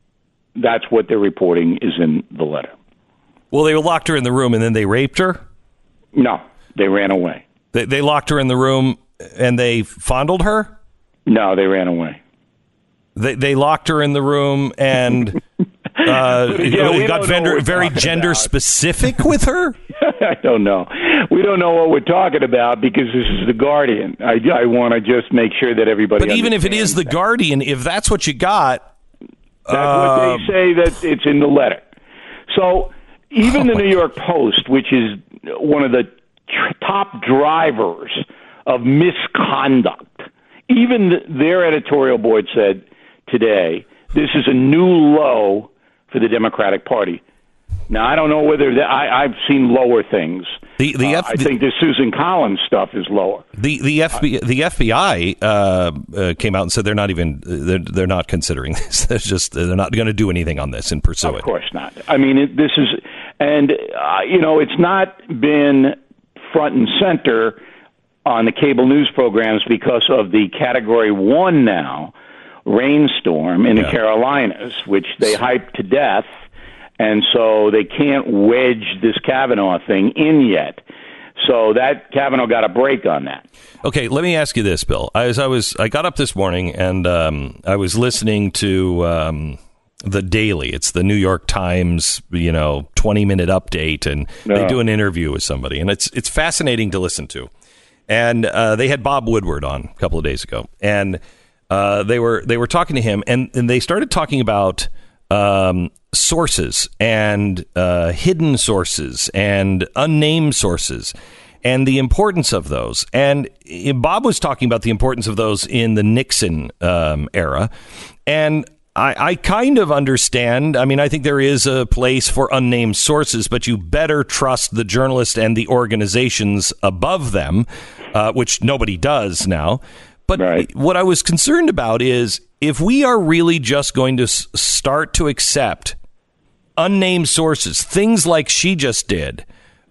That's what they're reporting is in the letter. Well, they locked her in the room and then they raped her? No, they ran away. They, they locked her in the room and they fondled her? No, they ran away. They they locked her in the room and uh, again, got vendor, very gender about. specific with her? I don't know. We don't know what we're talking about because this is the Guardian. I, I want to just make sure that everybody. But even if it is the that. Guardian, if that's what you got, that's uh, what they say that it's in the letter. So even oh the New York Post, which is one of the tr- top drivers of misconduct, even the, their editorial board said today this is a new low for the Democratic Party. Now, I don't know whether the, I, I've seen lower things. The, the uh, F- I think the Susan Collins stuff is lower. The the F B I, the F B I uh, uh, came out and said they're not even they're, they're not considering this. They're just they're not going to do anything on this and pursue of it. Of course not. I mean, it, this is, and uh, you know, it's not been front and center on the cable news programs because of the Category One now rainstorm in yeah. the Carolinas, which they hyped to death. And so they can't wedge this Kavanaugh thing in yet. So that Kavanaugh got a break on that. Okay, let me ask you this, Bill. As I was, I got up this morning and um, I was listening to um, the Daily. It's the New York Times, you know, twenty minute update, and no. they do an interview with somebody, and it's it's fascinating to listen to. And uh, they had Bob Woodward on a couple of days ago, and uh, they were they were talking to him, and, and they started talking about um, sources and uh, hidden sources and unnamed sources and the importance of those. And Bob was talking about the importance of those in the Nixon um, era. And I, I kind of understand. I mean, I think there is a place for unnamed sources, but you better trust the journalists and the organizations above them, uh, which nobody does now. But right. what I was concerned about is if we are really just going to s- start to accept unnamed sources, things like she just did,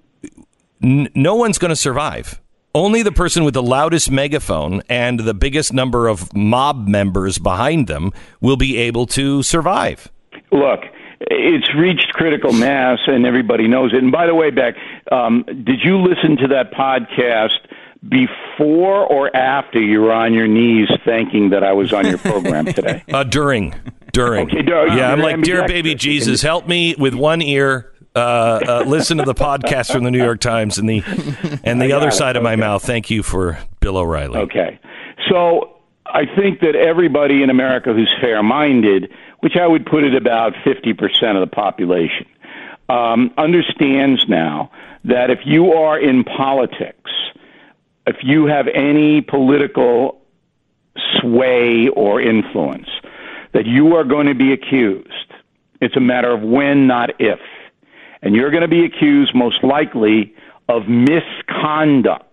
n- no one's going to survive. Only the person with the loudest megaphone and the biggest number of mob members behind them will be able to survive. Look, it's reached critical mass and everybody knows it. And by the way, Beck, um, did you listen to that podcast before or after you were on your knees thanking that I was on your program today? Uh, during. During. Okay, during. Yeah, I'm like, dear baby Jesus, help me with one ear. Uh, uh, listen to the podcast from the New York Times and the and the other side it. of my okay. mouth. Thank you for Bill O'Reilly. Okay. So I think that everybody in America who's fair-minded, which I would put at about fifty percent of the population, um, understands now that if you are in politics, if you have any political sway or influence, that you are going to be accused. It's a matter of when, not if. And you're going to be accused most likely of misconduct.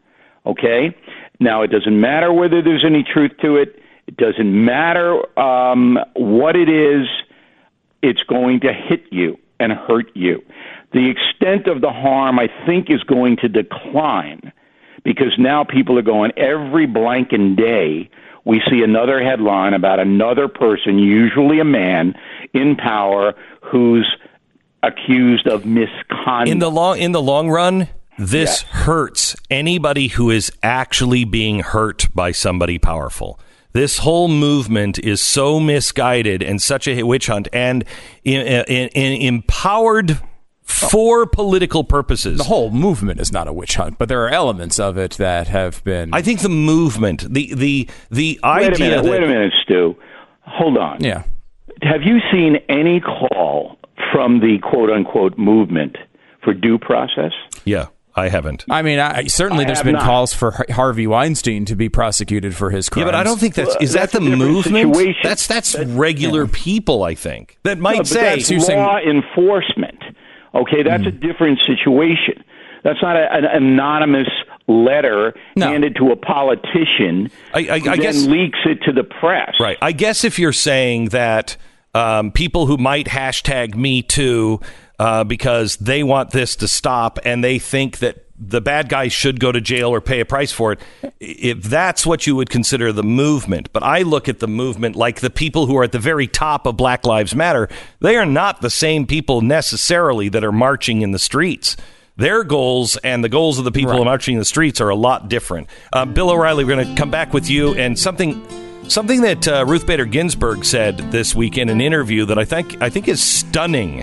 Okay? Now, it doesn't matter whether there's any truth to it. It doesn't matter um, what it is. It's going to hit you and hurt you. The extent of the harm, I think, is going to decline because now people are going, every blanking day, we see another headline about another person, usually a man, in power who's accused of misconduct. In the long, in the long run, this yes. hurts anybody who is actually being hurt by somebody powerful. This whole movement is so misguided and such a witch hunt and in, in, in empowered for political purposes. The whole movement is not a witch hunt, but there are elements of it that have been. I think the movement, the the the idea. Wait a minute, that, wait a minute, Stu. Hold on. Yeah. Have you seen any call from the quote unquote movement for due process? Yeah. I haven't. I mean, I, certainly I there's have been not. calls for Harvey Weinstein to be prosecuted for his crimes. Yeah, but I don't think that's is That's that the a different movement? situation. That's that's, That's- regular people, I think, that might No, but say. that's law enforcement. Okay, that's mm. a different situation. That's not a, an anonymous letter no. handed to a politician I, I, who I then guess leaks it to the press. Right. I guess if you're saying that um, people who might hashtag Me Too uh, because they want this to stop and they think that the bad guys should go to jail or pay a price for it, if that's what you would consider the movement. But I look at the movement like the people who are at the very top of Black Lives Matter. They are not the same people necessarily that are marching in the streets. Their goals and the goals of the people right. marching in the streets are a lot different. Uh, Bill O'Reilly, we're going to come back with you and something something that uh, Ruth Bader Ginsburg said this week in an interview that I think I think is stunning.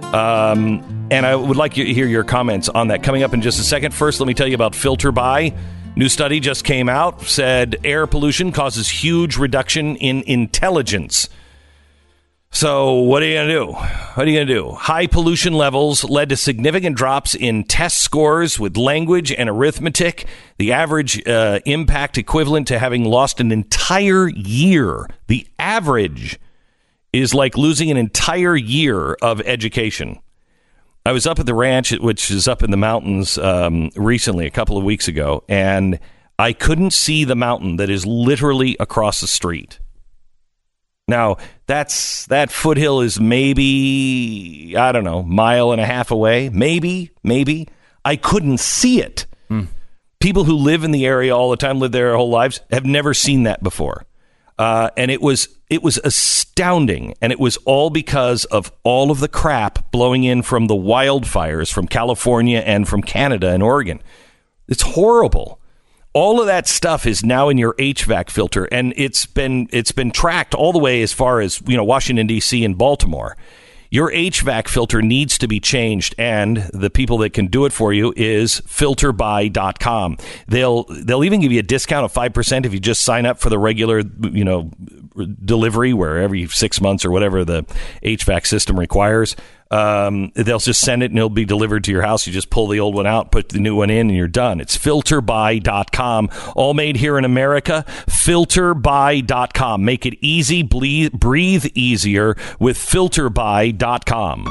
Um, and I would like you to hear your comments on that coming up in just a second. First, let me tell you about Filter By. New study just came out, said air pollution causes huge reduction in intelligence. So what are you going to do? What are you going to do? High pollution levels led to significant drops in test scores with language and arithmetic. The average uh, impact equivalent to having lost an entire year. The average is like losing an entire year of education. I was up at the ranch, which is up in the mountains, um, recently, a couple of weeks ago, and I couldn't see the mountain that is literally across the street. Now, that's that foothill is maybe, I don't know, mile and a half away. Maybe, maybe. I couldn't see it. Mm. People who live in the area all the time, live there their whole lives, have never seen that before. Uh, and it was it was astounding, and it was all because of all of the crap blowing in from the wildfires from California and from Canada and Oregon. It's horrible. All of that stuff is now in your H V A C filter, and it's been it's been tracked all the way as far as, you know, Washington, D C and Baltimore. Your H V A C filter needs to be changed, and the people that can do it for you is filter by dot com. They'll they'll even give you a discount of five percent if you just sign up for the regular, you know, delivery where every six months or whatever the H V A C system requires. Um, they'll just send it and it'll be delivered to your house. You just pull the old one out, put the new one in, and you're done. It's filter by dot com. All made here in America. filter by dot com. Make it easy, breathe, breathe easier with filter by dot com.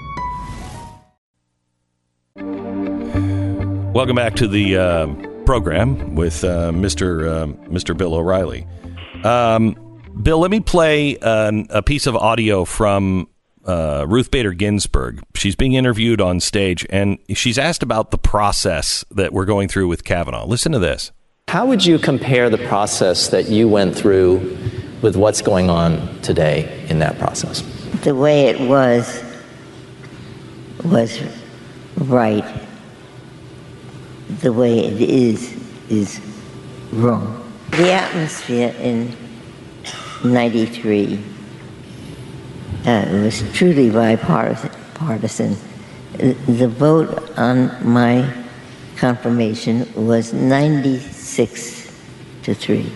Welcome back to the uh, program with uh, Mister Uh, Mister Bill O'Reilly. Um, Bill, let me play an, a piece of audio from Uh, Ruth Bader Ginsburg. She's being interviewed on stage, and she's asked about the process that we're going through with Kavanaugh. Listen to this. How would you compare the process that you went through with what's going on today in that process? The way it was was right. The way it is is wrong. The atmosphere in ninety-three Uh, it was truly bipartisan. Partisan. The vote on my confirmation was ninety-six to three.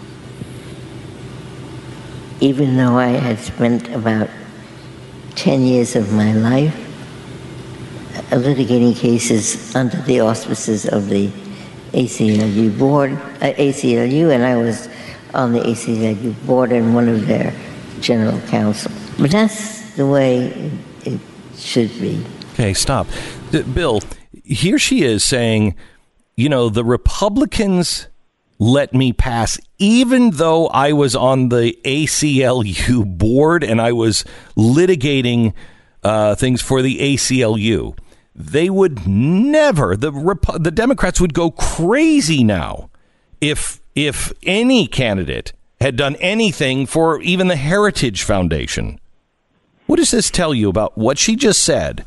Even though I had spent about ten years of my life uh, litigating cases under the auspices of the A C L U board, uh, A C L U, and I was on the A C L U board and one of their general counsel. But that's the way it, it should be. Okay, stop. D- Bill, here she is saying, you know, the Republicans let me pass, even though I was on the A C L U board and I was litigating uh, things for the A C L U. They would never, the Rep- the Democrats would go crazy now if if any candidate had done anything for even the Heritage Foundation. What does this tell you about what she just said?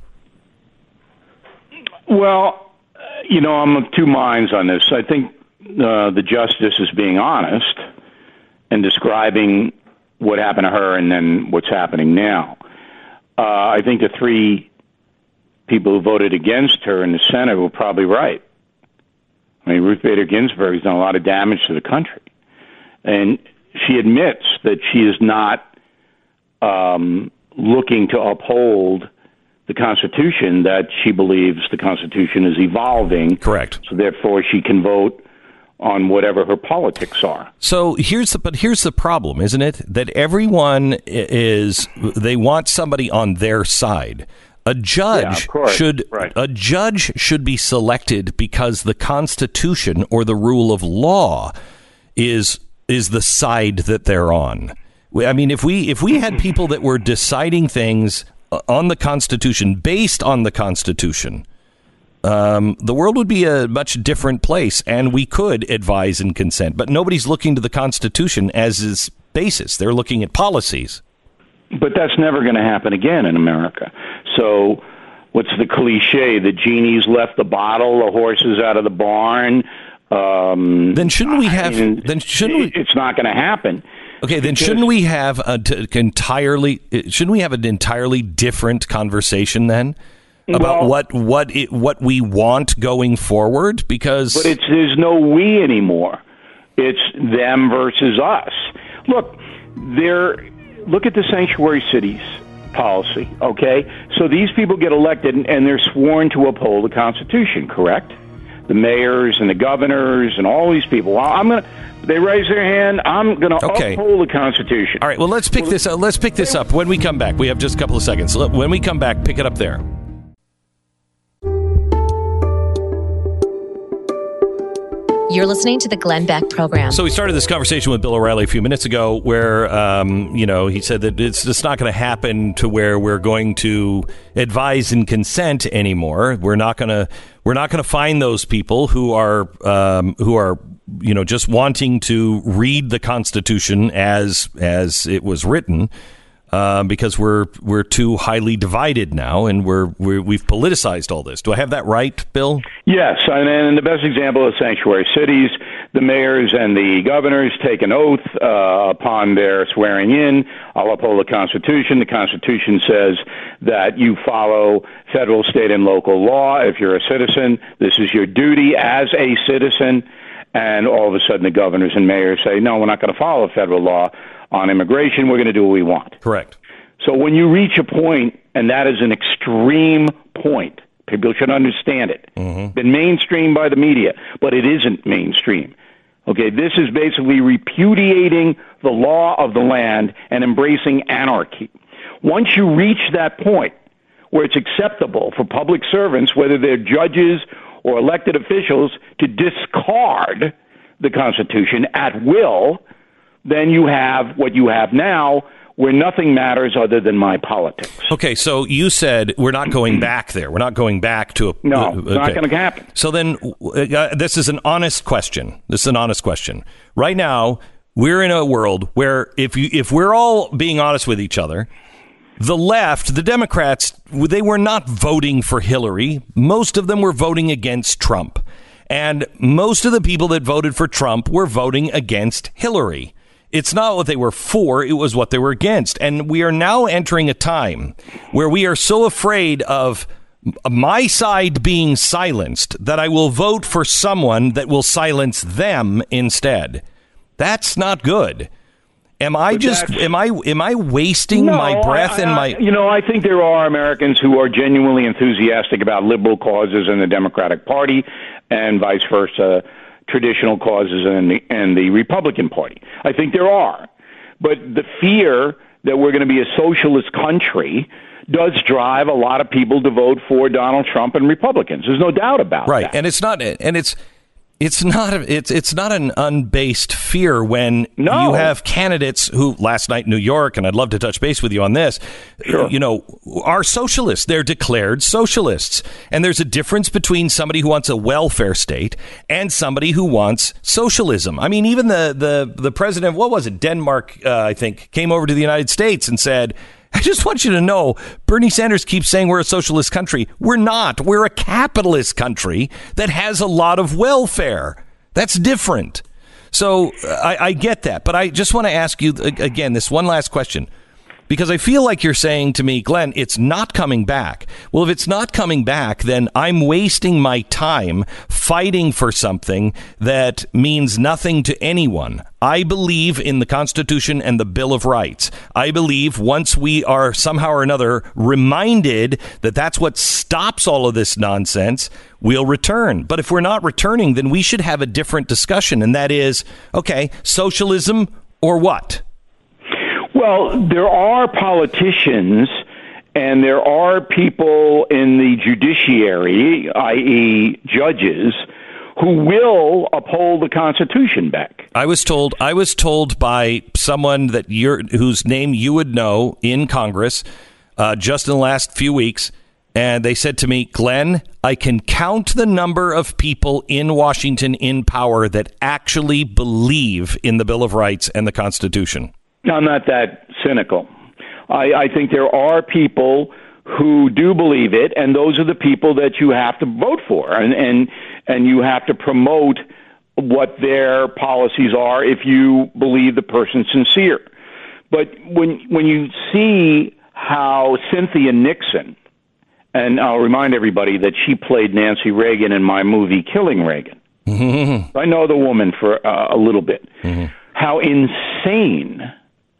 Well, you know, I'm of two minds on this. I think uh, the justice is being honest and describing what happened to her and then what's happening now. Uh, I think the three people who voted against her in the Senate were probably right. I mean, Ruth Bader Ginsburg has done a lot of damage to the country. And she admits that she is not um, looking to uphold the Constitution, that she believes the Constitution is evolving. Correct. So therefore she can vote on whatever her politics are. So here's the, but here's the problem, isn't it? That everyone is, they want somebody on their side. A judge yeah, should right. a judge should be selected because the Constitution or the rule of law is is the side that they're on. I mean, if we if we had people that were deciding things on the Constitution, based on the Constitution, um, the world would be a much different place, and we could advise and consent. But nobody's looking to the Constitution as its basis. They're looking at policies. But that's never going to happen again in America. So what's the cliche? The genie's left the bottle, the horse is out of the barn. Um, then shouldn't we have... I mean, then shouldn't we, it's not going to happen. Okay, then shouldn't we have a t- entirely... Shouldn't we have an entirely different conversation then? About well, what what it, what we want going forward? Because... But it's, there's no we anymore. It's them versus us. Look, they're... Look at the sanctuary cities policy, okay? So these people get elected and they're sworn to uphold the Constitution, correct? The mayors and the governors and all these people. Well, I'm gonna. They raise their hand. I'm going to okay. uphold the Constitution. All right. Well, let's pick well, this. Uh, let's pick this up when we come back. We have just a couple of seconds. When we come back, pick it up there. You're listening to the Glenn Beck Program. So we started this conversation with Bill O'Reilly a few minutes ago where, um, you know, he said that it's just not going to happen to where we're going to advise and consent anymore. We're not going to we're not going to find those people who are um, who are, you know, just wanting to read the Constitution as as it was written. Uh, because we're we're too highly divided now, and we're, we're we've politicized all this. Do I have that right, Bill? Yes, and, and the best example is sanctuary cities. The mayors and the governors take an oath uh, upon their swearing in. I'll uphold the Constitution. The Constitution says that you follow federal, state, and local law. If you're a citizen, this is your duty as a citizen. And all of a sudden, the governors and mayors say, "No, we're not going to follow federal law on immigration. We're going to do what we want." Correct. So when you reach a point, and that is an extreme point, people should understand it. Mm-hmm. Been mainstreamed by the media, but it isn't mainstream. Okay, this is basically repudiating the law of the land and embracing anarchy. Once you reach that point where it's acceptable for public servants, whether they're judges or elected officials, to discard the Constitution at will, then you have what you have now, where nothing matters other than my politics. Okay, so you said we're not going back there. We're not going back to a... No, uh, it's not going to happen. So then, uh, this is an honest question. This is an honest question. Right now, we're in a world where if you if we're all being honest with each other, the left, the Democrats, they were not voting for Hillary. Most of them were voting against Trump. And most of the people that voted for Trump were voting against Hillary. It's not what they were for, it was what they were against. And we are now entering a time where we are so afraid of my side being silenced that I will vote for someone that will silence them instead. That's not good. Am I but just am I am I wasting no, my breath I, I, and my you know, I think there are Americans who are genuinely enthusiastic about liberal causes in the Democratic Party and vice versa, traditional causes in the and the Republican Party. I think there are. But the fear that we're going to be a socialist country does drive a lot of people to vote for Donald Trump and Republicans. There's no doubt about right. that. And it's not, and it's, it's not, it's, it's not an unbased fear when no. you have candidates who last night in New York, and I'd love to touch base with you on this, sure. you know, are socialists. They're declared socialists. And there's a difference between somebody who wants a welfare state and somebody who wants socialism. I mean, even the, the, the president, what was it? Denmark, uh, I think, came over to the United States and said, I just want you to know, Bernie Sanders keeps saying we're a socialist country. We're not. We're a capitalist country that has a lot of welfare. That's different. So I, I get that. But I just want to ask you, again, this one last question. Because I feel like you're saying to me, Glenn, it's not coming back. Well, if it's not coming back, then I'm wasting my time fighting for something that means nothing to anyone. I believe in the Constitution and the Bill of Rights. I believe once we are somehow or another reminded that that's what stops all of this nonsense, we'll return. But if we're not returning, then we should have a different discussion. And that is, okay, socialism or what? Well, there are politicians and there are people in the judiciary, that is judges, who will uphold the Constitution back. I was told I was told by someone that you're whose name you would know in Congress uh, just in the last few weeks. And they said to me, Glenn, I can count the number of people in Washington in power that actually believe in the Bill of Rights and the Constitution. I'm not that cynical. I, I think there are people who do believe it, and those are the people that you have to vote for, and and, and you have to promote what their policies are if you believe the person's sincere. But when when you see how Cynthia Nixon, and I'll remind everybody that she played Nancy Reagan in my movie Killing Reagan. Mm-hmm. I know the woman for uh, a little bit. Mm-hmm. How insane...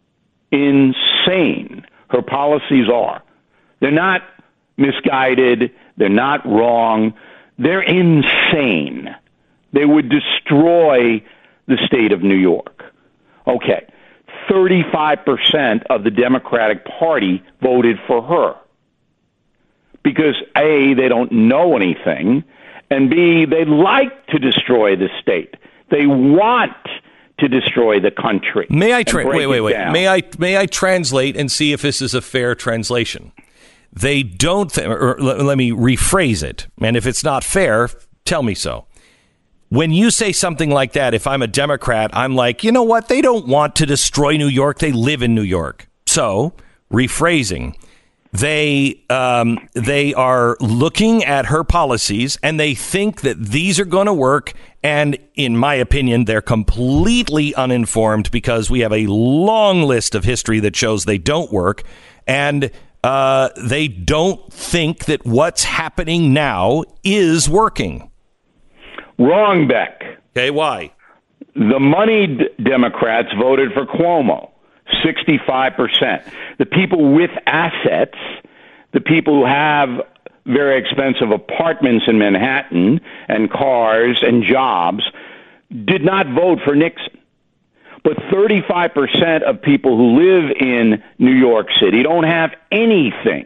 insane her policies are. They're not misguided. They're not wrong. They're insane. They would destroy the state of New York. Okay, thirty-five percent of the Democratic Party voted for her because A, they don't know anything, and B, they like to destroy the state. They want to destroy the country. May I tra- wait, wait, wait. Down. May I may I translate and see if this is a fair translation? They don't. Th- or l- let me rephrase it. And if it's not fair, tell me so. When you say something like that, if I'm a Democrat, I'm like, you know what? They don't want to destroy New York. They live in New York. So, rephrasing. They um, they are looking at her policies and they think that these are going to work. And in my opinion, they're completely uninformed because we have a long list of history that shows they don't work. And uh, they don't think that what's happening now is working. Wrong, Beck. Okay, why? The moneyed Democrats voted for Cuomo. sixty-five percent. The people with assets, the people who have very expensive apartments in Manhattan and cars and jobs, did not vote for Nixon. But thirty-five percent of people who live in New York City don't have anything.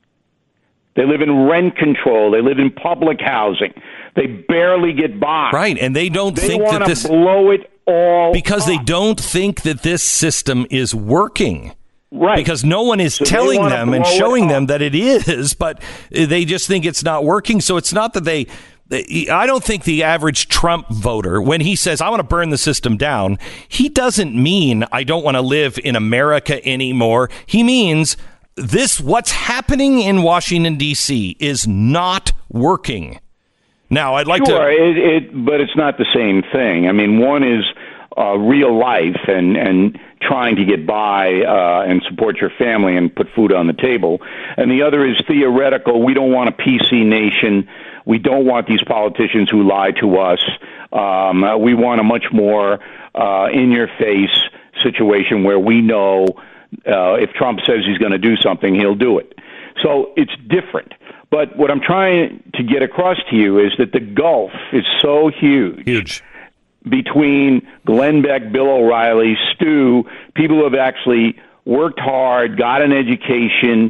They live in rent control. They live in public housing. They barely get by. Right, and they don't they think that this... They want to blow it all Because up. they don't think that this system is working. Right. Because no one is so telling them and showing them that it is, but they just think it's not working. So it's not that they... I don't think the average Trump voter, when he says, I want to burn the system down, he doesn't mean I don't want to live in America anymore. He means this, what's happening in Washington, D C is not working. Now, I'd like sure, to... It, it, but it's not the same thing. I mean, one is uh, real life and, and trying to get by uh, and support your family and put food on the table. And the other is theoretical. We don't want a P C nation. We don't want these politicians who lie to us. Um, uh, we want a much more uh, in-your-face situation where we know uh, if Trump says he's going to do something, he'll do it. So it's different. But what I'm trying to get across to you is that the gulf is so huge. Huge. between Glenn Beck, Bill O'Reilly, Stu, people who have actually worked hard, got an education,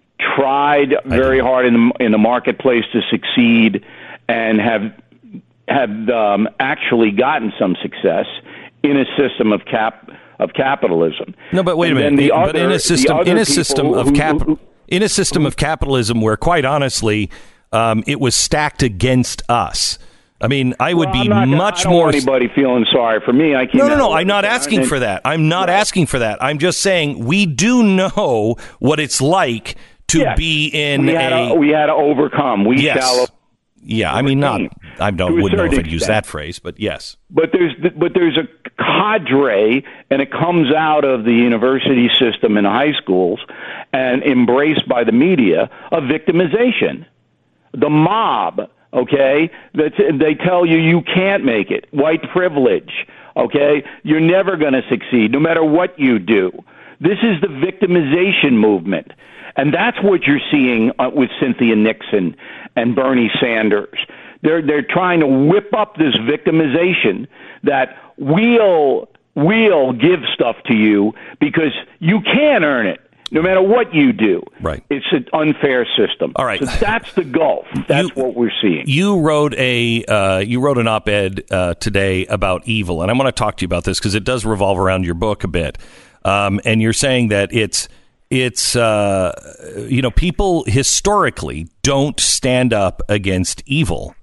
tried very hard in the, in the marketplace to succeed, and have have um, actually gotten some success in a system of cap of capitalism. No, but wait and a minute. The but other, in a system, in a system of who, cap, who, in a system of capitalism, where quite honestly, um, it was stacked against us. I mean, I would well, be I'm not, much I don't more. Want anybody feeling sorry for me? I can't. No, no, no. I'm not asking for that. I'm not right. asking for that. I'm just saying we do know what it's like to yes. be in we a. Had a we had to overcome. We yes. shall. Yeah, I mean, not. I don't wouldn't know if I'd use that phrase, but yes. But there's but there's a cadre, and it comes out of the university system and high schools, and embraced by the media, of victimization. The mob, okay, that they tell you you can't make it. White privilege, okay, you're never going to succeed, no matter what you do. This is the victimization movement. And that's what you're seeing uh, with Cynthia Nixon and Bernie Sanders. They're they're trying to whip up this victimization that we'll we'll give stuff to you because you can earn it no matter what you do. Right. It's an unfair system. All right. So that's the gulf. That's you, what we're seeing. You wrote a uh, you wrote an op-ed uh, today about evil, and I want to talk to you about this because it does revolve around your book a bit. Um, and you're saying that it's. It's, uh, you know, people historically don't stand up against evil.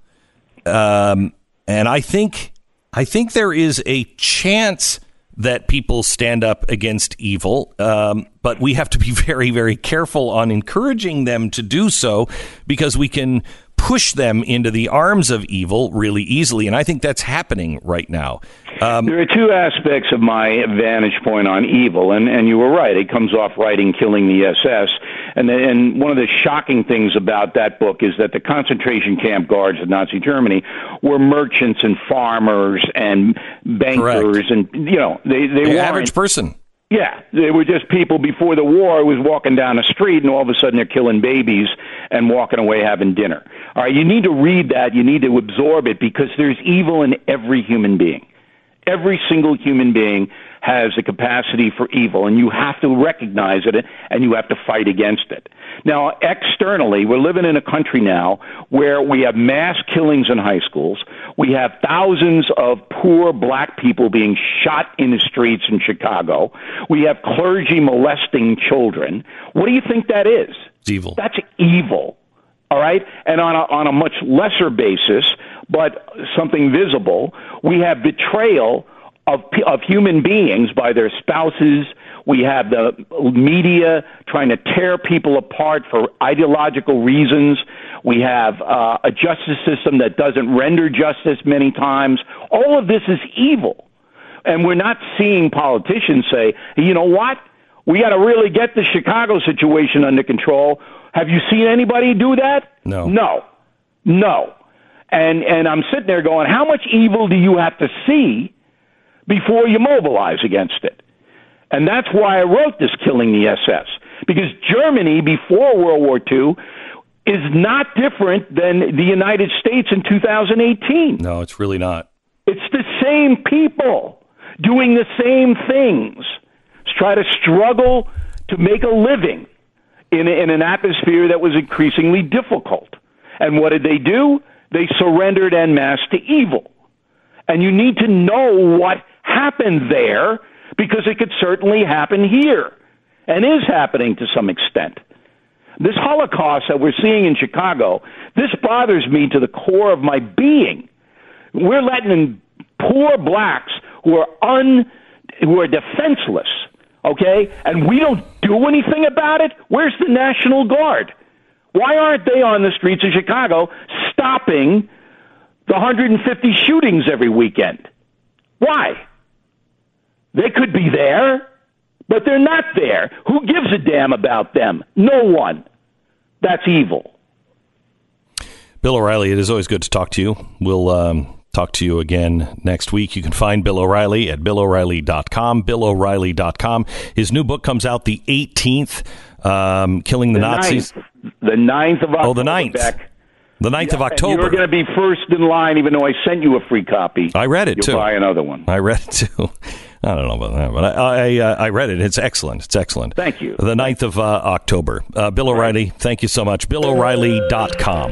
Um, and I think I think there is a chance that people stand up against evil. Um, but we have to be very, very careful on encouraging them to do so because we can push them into the arms of evil really easily. And I think that's happening right now. Um, there are two aspects of my vantage point on evil, and, and you were right. It comes off writing Killing the S S. And, the, and one of the shocking things about that book is that the concentration camp guards of Nazi Germany were merchants and farmers and bankers. Correct. And, you know, they, they the weren't average person. Yeah, they were just people before the war who was walking down the street, and all of a sudden they're killing babies and walking away having dinner. All right, you need to read that. You need to absorb it because there's evil in every human being. Every single human being has a capacity for evil, and you have to recognize it, and you have to fight against it. Now, externally, we're living in a country now where we have mass killings in high schools. We have thousands of poor black people being shot in the streets in Chicago. We have clergy molesting children. What do you think that is? It's evil. That's evil. All right? And on a, on a much lesser basis, but something visible, we have betrayal of of human beings by their spouses. We have the media trying to tear people apart for ideological reasons. We have uh, a justice system that doesn't render justice many times. All of this is evil. And we're not seeing politicians say, you know what? We got to really get the Chicago situation under control. Have you seen anybody do that? No. No. No. And and I'm sitting there going, how much evil do you have to see before you mobilize against it? And that's why I wrote this Killing the S S, because Germany before World War Two is not different than the United States in two thousand eighteen. No, it's really not. It's the same people doing the same things, try to struggle to make a living in, in an atmosphere that was increasingly difficult. And what did they do? They surrendered en masse to evil. And you need to know what happened there, because it could certainly happen here, and is happening to some extent. This Holocaust that we're seeing in Chicago, this bothers me to the core of my being. We're letting in poor blacks who are un, who are defenseless, okay? And we don't do anything about it? Where's the National Guard? Why aren't they on the streets of Chicago stopping the one hundred fifty shootings every weekend? Why? They could be there, but they're not there. Who gives a damn about them? No one. That's evil. Bill O'Reilly, it is always good to talk to you. We'll um, talk to you again next week. You can find Bill O'Reilly at bill o'reilly dot com, bill o'reilly dot com. His new book comes out the eighteenth, um, Killing the, the Nazis. ninth. The ninth of October. Oh, the ninth. Back. The ninth yeah, of October. You're going to be first in line, even though I sent you a free copy. I read it, You'll too. You'll buy another one. I read it, too. I don't know about that, but I I, uh, I read it. It's excellent. It's excellent. Thank you. The ninth of uh, October. Uh, Bill O'Reilly, right. Thank you so much. Bill O'Reilly dot com.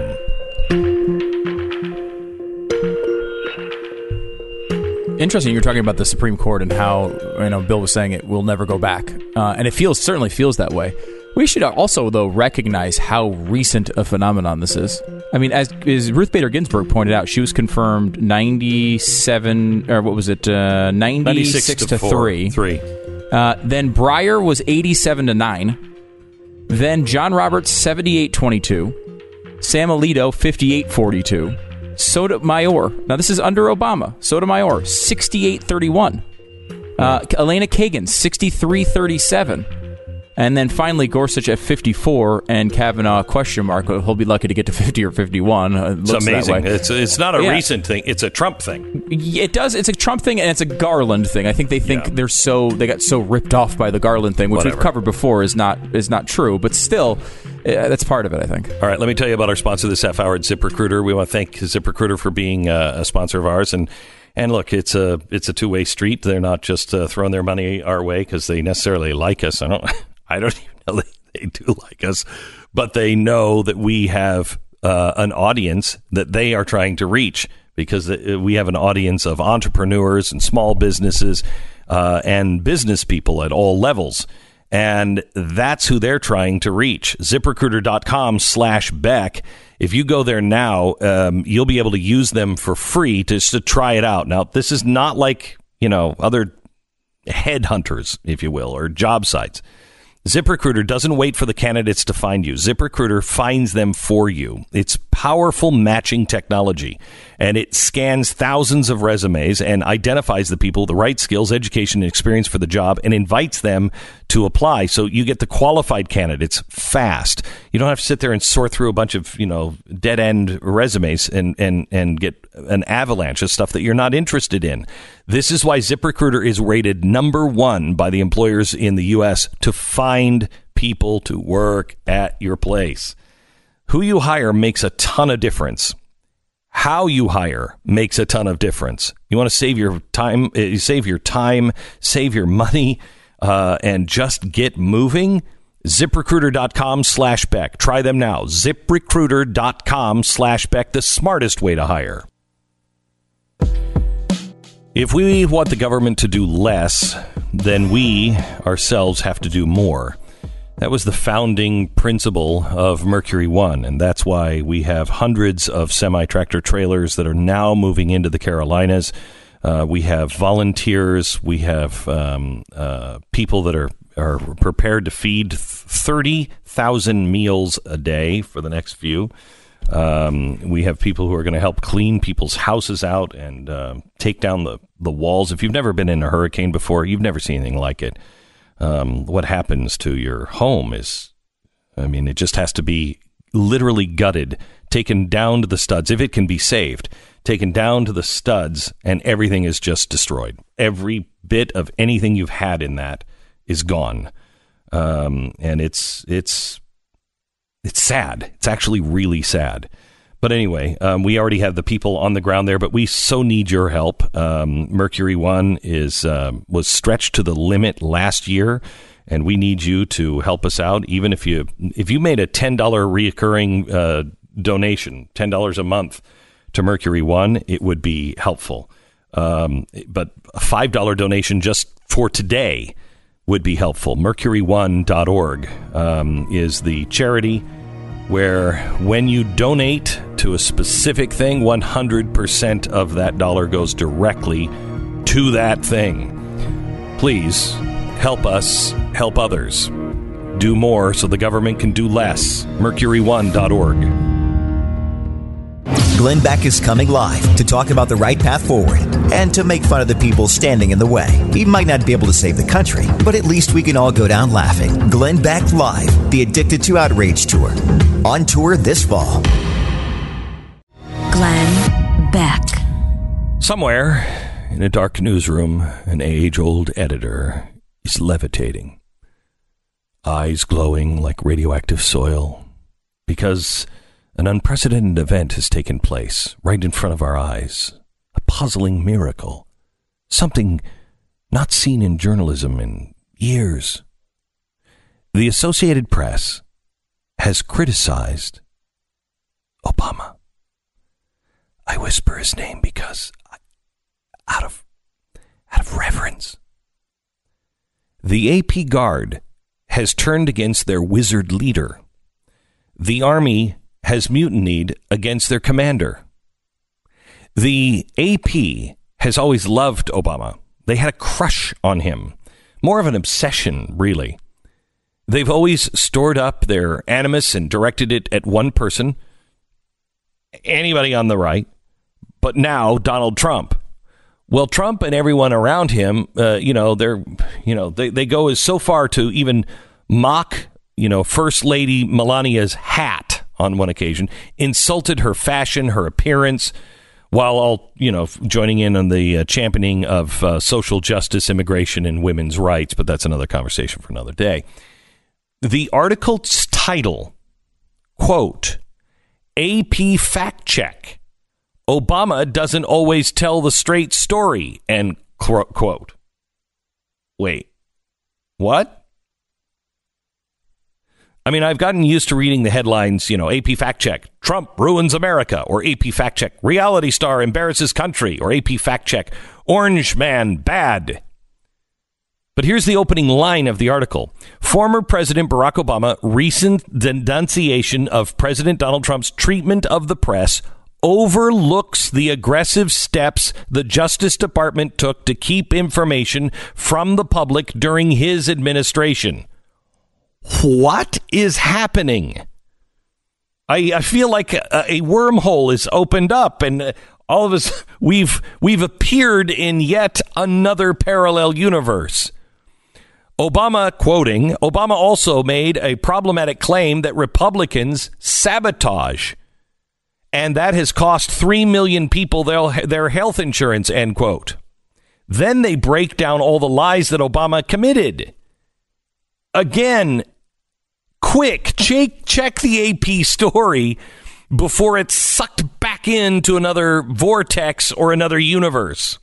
Interesting. You're talking about the Supreme Court and how, you know, Bill was saying it will never go back. Uh, and it feels certainly feels that way. We should also, though, recognize how recent a phenomenon this is. I mean, as, as Ruth Bader Ginsburg pointed out, she was confirmed ninety-seven, or what was it, uh, ninety-six to three. Three. Uh, then Breyer was eighty-seven to nine. Then John Roberts, seventy-eight twenty-two. Sam Alito, fifty-eight forty-two. Sotomayor, now this is under Obama. Sotomayor, sixty-eight thirty-one. Uh, Elena Kagan, sixty-three thirty-seven. And then finally Gorsuch at fifty-four and Kavanaugh question mark. He'll be lucky to get to fifty or fifty-one. It it's amazing. It's it's not a yeah. recent thing. It's a Trump thing. It does. It's a Trump thing and it's a Garland thing. I think they think yeah. they're so they got so ripped off by the Garland thing, which Whatever. we've covered before is not is not true. But still, uh, that's part of it, I think. All right. Let me tell you about our sponsor this half hour at ZipRecruiter. We want to thank ZipRecruiter for being uh, a sponsor of ours. And And look, it's a it's a two way street. They're not just uh, throwing their money our way because they necessarily like us. I don't. I don't even know they, they do like us, but they know that we have uh, an audience that they are trying to reach because we have an audience of entrepreneurs and small businesses uh, and business people at all levels. And that's who they're trying to reach. ZipRecruiter.com slash Beck. If you go there now, um, you'll be able to use them for free to, just to try it out. Now, this is not like, you know, other headhunters, if you will, or job sites. ZipRecruiter doesn't wait for the candidates to find you. ZipRecruiter finds them for you. It's powerful matching technology, and it scans thousands of resumes and identifies the people with the right skills, education, and experience for the job and invites them to apply. So you get the qualified candidates fast. You don't have to sit there and sort through a bunch of, you know, dead-end resumes and, and, and get an avalanche of stuff that you're not interested in. This is why ZipRecruiter is rated number one by the employers in the U S to find people to work at your place. Who you hire makes a ton of difference. How you hire makes a ton of difference. You want to save your time, uh, save your time, save your money, uh, and just get moving? ZipRecruiter.com slash Beck. Try them now. ZipRecruiter.com slash Beck, the smartest way to hire. If we want the government to do less, then we ourselves have to do more. That was the founding principle of Mercury One, and that's why we have hundreds of semi-tractor trailers that are now moving into the Carolinas. Uh, we have volunteers. We have um, uh, people that are, are prepared to feed thirty thousand meals a day for the next few. Um, we have people who are going to help clean people's houses out and uh, take down the, the walls. If you've never been in a hurricane before, you've never seen anything like it. Um, what happens to your home is, I mean, it just has to be literally gutted, taken down to the studs, if it can be saved, taken down to the studs, and everything is just destroyed. Every bit of anything you've had in that is gone. Um, and it's, it's, It's sad. It's actually really sad. But anyway, um, we already have the people on the ground there, but we so need your help. Um, Mercury One is um, was stretched to the limit last year, and we need you to help us out. Even if you if you made a ten dollars reoccurring uh, donation, ten dollars a month to Mercury One, it would be helpful. Um, but a five dollars donation just for today would be helpful. Mercury one dot org um, is the charity where when you donate to a specific thing, one hundred percent of that dollar goes directly to that thing. Please help us help others. Do more so the government can do less. Mercury one dot org. Glenn Beck is coming live to talk about the right path forward and to make fun of the people standing in the way. He might not be able to save the country, but at least we can all go down laughing. Glenn Beck Live, the Addicted to Outrage Tour. On tour this fall. Glenn Beck. Somewhere in a dark newsroom, an age-old editor is levitating, eyes glowing like radioactive soil, because An unprecedented event has taken place right in front of our eyes. A puzzling miracle. Something not seen in journalism in years. The Associated Press has criticized Obama. I whisper his name because I, out of out of reverence. The A P Guard has turned against their wizard leader. The Army has mutinied against their commander. The A P has always loved Obama. They had a crush on him. More of an obsession, really. They've always stored up their animus and directed it at one person, anybody on the right, but now Donald Trump. Well, Trump and everyone around him, uh, you know, they're, you know, they, they go as so far to even mock, you know, First Lady Melania's hat on one occasion, insulted her fashion, her appearance, while all, you know, joining in on the uh, championing of uh, social justice, immigration, and women's rights. But that's another conversation for another day. The article's title, quote, A P Fact Check. Obama doesn't always tell the straight story, end quote. Wait, what? I mean, I've gotten used to reading the headlines, you know, A P Fact Check, Trump ruins America, or A P Fact Check, reality star embarrasses country, or A P Fact Check, Orange Man bad. But here's the opening line of the article. Former President Barack Obama recent denunciation of President Donald Trump's treatment of the press overlooks the aggressive steps the Justice Department took to keep information from the public during his administration. What is happening? I, I feel like a, a wormhole is opened up, and all of us we've we've appeared in yet another parallel universe. Obama, quoting, Obama also made a problematic claim that Republicans sabotage, and that has cost three million people their, their health insurance, end quote. Then they break down all the lies that Obama committed. Again, quick, check, check the A P story before it's sucked back into another vortex or another universe.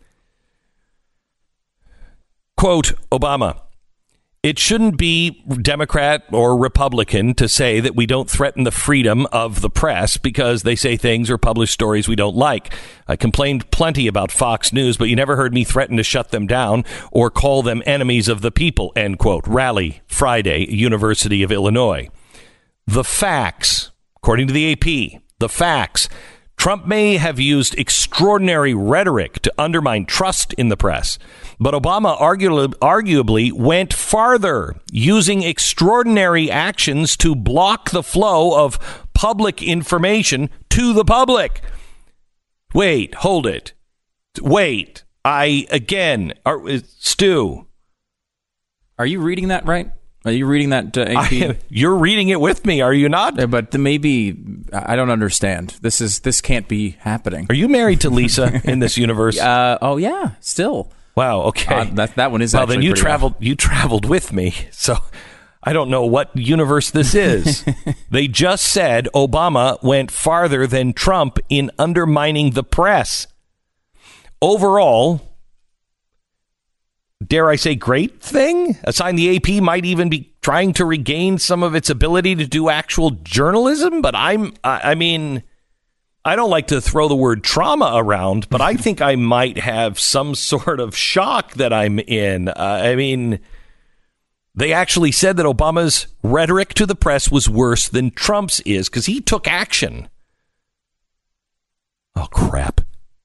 Quote, Obama, it shouldn't be Democrat or Republican to say that we don't threaten the freedom of the press because they say things or publish stories we don't like. I complained plenty about Fox News, but you never heard me threaten to shut them down or call them enemies of the people, end quote. Rally, Friday, University of Illinois. The facts, according to the A P, the facts. Trump may have used extraordinary rhetoric to undermine trust in the press, but Obama arguably, arguably went farther, using extraordinary actions to block the flow of public information to the public. Wait, hold it. Wait, I, again, are, Stu. Are you reading that right? Are you reading that uh, A P? I, you're reading it with me, are you not? Uh, but maybe I don't understand. This is this can't be happening. Are you married to Lisa in this universe? Uh, oh yeah, still. Wow. Okay. Uh, that that one is. Well, actually then you pretty traveled. rough. You traveled with me, so I don't know what universe this is. They just said Obama went farther than Trump in undermining the press. Overall, dare I say, great thing? A sign the A P might even be trying to regain some of its ability to do actual journalism. But I'm, I, I mean, I don't like to throw the word trauma around, but I think I might have some sort of shock that I'm in. Uh, I mean, they actually said that Obama's rhetoric to the press was worse than Trump's is because he took action. Oh, crap.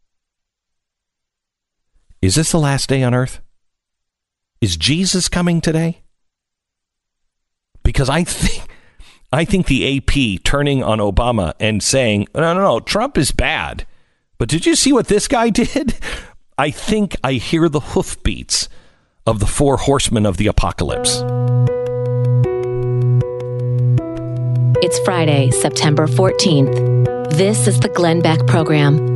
Is this the last day on earth? Is Jesus coming today? Because I think I think the A P turning on Obama and saying, no, no, no, Trump is bad. But did you see what this guy did? I think I hear the hoofbeats of the four horsemen of the apocalypse. It's Friday, September fourteenth. This is the Glenn Beck Program.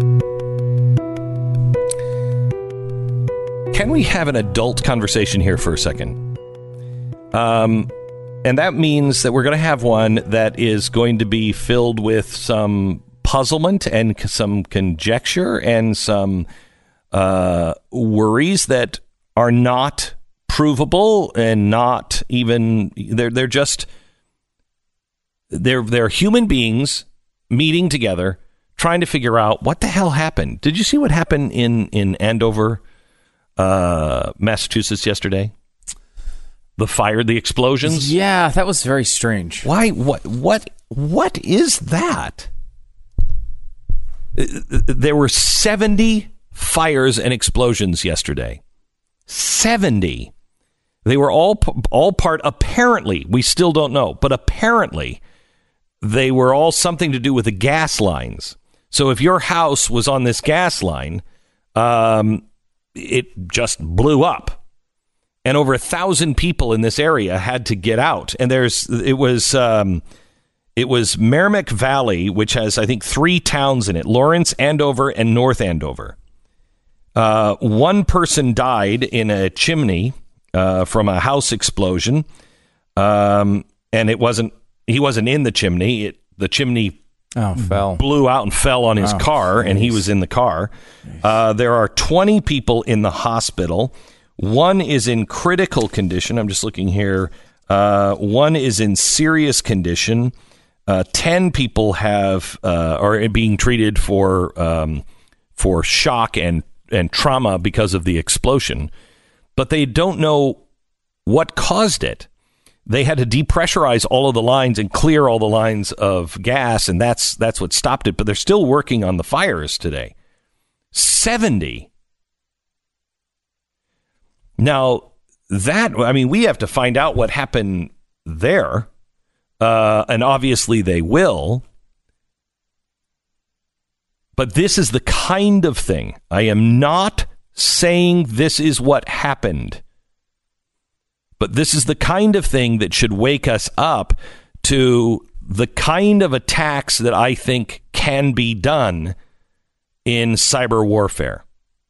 Can we have an adult conversation here for a second? Um, and that means that we're going to have one that is going to be filled with some puzzlement and some conjecture and some uh, worries that are not provable and not even they're they're just they're they're human beings meeting together trying to figure out what the hell happened. Did you see what happened in in Andover, uh, Massachusetts yesterday? The fire, the explosions. Yeah, that was very strange. Why? What? What? What is that? There were seventy fires and explosions yesterday. seventy. They were all all part, apparently, we still don't know, but apparently they were all something to do with the gas lines. So if your house was on this gas line, um, it just blew up. And over a thousand people in this area had to get out. And there's it was um, it was Merrimack Valley, which has, I think, three towns in it, Lawrence, Andover, and North Andover. Uh, one person died in a chimney uh, from a house explosion, um, and it wasn't he wasn't in the chimney. It, the chimney oh, fell. blew out and fell on his oh, car, geez. and he was in the car. Uh, there are twenty people in the hospital. One is in critical condition. I'm just looking here. Uh, one is in serious condition. Uh, ten people have uh, are being treated for um, for shock and and trauma because of the explosion, but they don't know what caused it. They had to depressurize all of the lines and clear all the lines of gas, and that's that's what stopped it. But they're still working on the fires today. seventy. Now, that, I mean, we have to find out what happened there, uh, and obviously they will. But this is the kind of thing. I am not saying this is what happened, but this is the kind of thing that should wake us up to the kind of attacks that I think can be done in cyber warfare.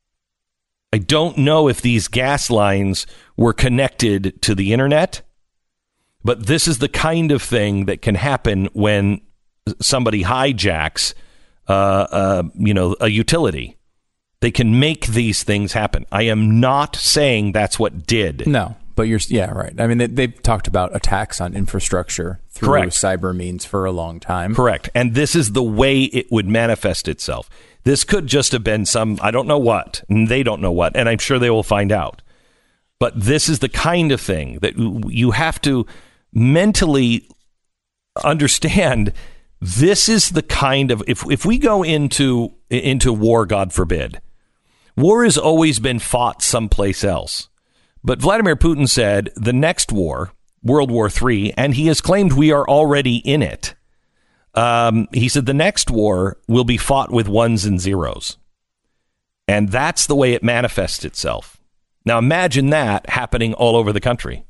I don't know if these gas lines were connected to the internet, but this is the kind of thing that can happen when somebody hijacks Uh, uh, you know, a utility. They can make these things happen. I am not saying that's what did. No, but you're, yeah, right. I mean, they, they've talked about attacks on infrastructure through Correct. cyber means for a long time. Correct. And this is the way it would manifest itself. This could just have been some, I don't know what, and they don't know what, and I'm sure they will find out. But this is the kind of thing that you have to mentally understand. This is the kind of, if if we go into into war, God forbid, war has always been fought someplace else. But Vladimir Putin said the next war, World War Three, and he has claimed we are already in it. Um, he said the next war will be fought with ones and zeros. And that's the way it manifests itself. Now imagine that happening all over the country.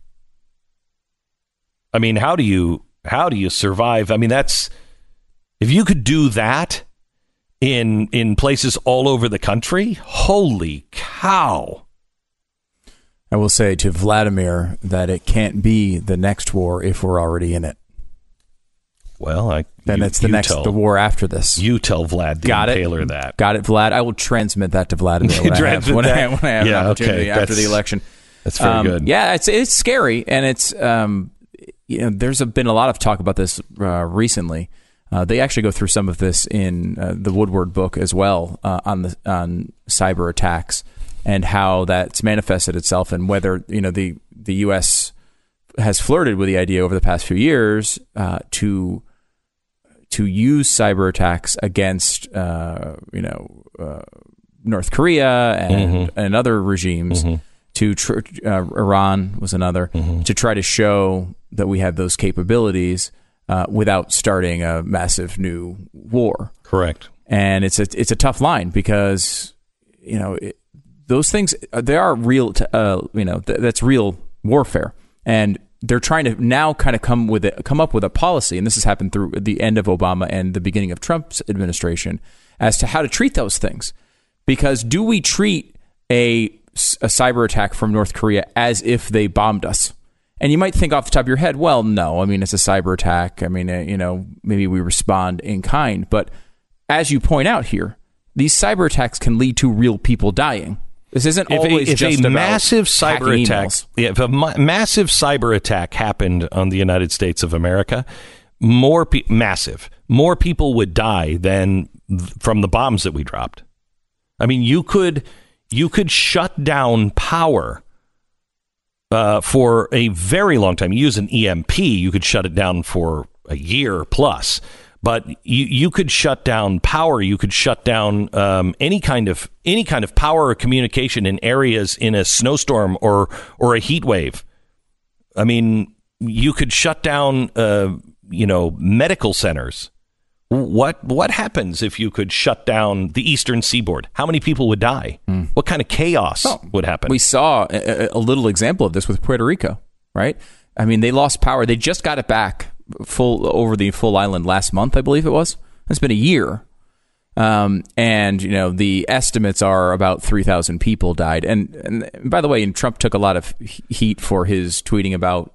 I mean, how do you how do you survive? I mean, that's, if you could do that in in places all over the country, holy cow. I will say to Vladimir that it can't be the next war if we're already in it. Well, I then you, it's the next tell, the war after this. You tell Vlad the Got Impaler it. that. Got it, Vlad. I will transmit that to Vladimir when I have, when I, when I have yeah, an opportunity okay. after that's, the election. That's very um, good. Yeah, it's it's scary, and it's um, you know, there's a, been a lot of talk about this uh, recently. Uh, they actually go through some of this in uh, the Woodward book as well uh, on the on cyber attacks and how that's manifested itself, and whether you know the the U S has flirted with the idea over the past few years uh, to to use cyber attacks against uh, you know uh, North Korea and mm-hmm. and other regimes. Mm-hmm. To tr- uh, Iran was another mm-hmm. to try to show that we have those capabilities. Uh, without starting a massive new war. Correct. And it's a it's a tough line because you know it, those things they are real. To, uh, you know th- that's real warfare, and they're trying to now kind of come with it, come up with a policy. And this has happened through the end of Obama and the beginning of Trump's administration as to how to treat those things. Because do we treat a a cyber attack from North Korea as if they bombed us? And you might think off the top of your head, well, no, I mean, it's a cyber attack. I mean, uh, you know, maybe we respond in kind. But as you point out here, these cyber attacks can lead to real people dying. This isn't if always a, if just a about massive cyber attack. emails. Yeah, if a ma- massive cyber attack happened on the United States of America, more pe- massive, more people would die than th- from the bombs that we dropped. I mean, you could you could shut down power uh, for a very long time. You use an E M P, you could shut it down for a year plus. But you, you could shut down power. You could shut down um, any kind of any kind of power or communication in areas in a snowstorm or or a heat wave. I mean, you could shut down, uh, you know, medical centers. What what happens if you could shut down the eastern seaboard? How many people would die? Mm. What kind of chaos oh, would happen? We saw a, a little example of this with Puerto Rico, right? I mean, they lost power. They just got it back. Full over the full island last month, I believe it was. It's been a year, um, and you know the estimates are about three thousand people died. And, and by the way, and Trump took a lot of heat for his tweeting about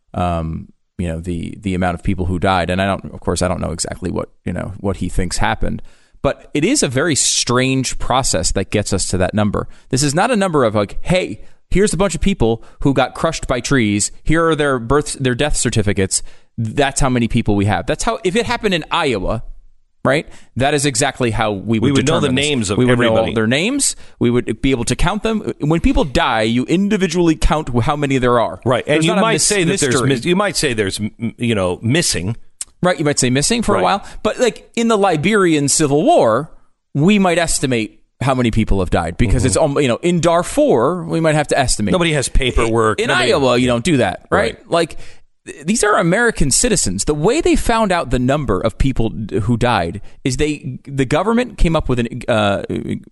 um, you know the the amount of people who died. And I don't, of course, I don't know exactly what you know what he thinks happened, but it is a very strange process that gets us to that number. This is not a number of like, hey, here's a bunch of people who got crushed by trees. Here are their birth, their death certificates. That's how many people we have. That's how, if it happened in Iowa, right? That is exactly how we would, we would know the this. names of we would everybody. know all their names. We would be able to count them. When people die, you individually count how many there are. Right, and there's you might mis- say that mystery. there's you might say there's you know missing. Right, you might say missing for right. a while, but like in the Liberian Civil War, we might estimate how many people have died because mm-hmm. it's um, you know in Darfur we might have to estimate. Nobody has paperwork. In, in Nobody, Iowa, you don't do that, right? right. Like. These are American citizens. The way they found out the number of people who died is they the government came up with an uh,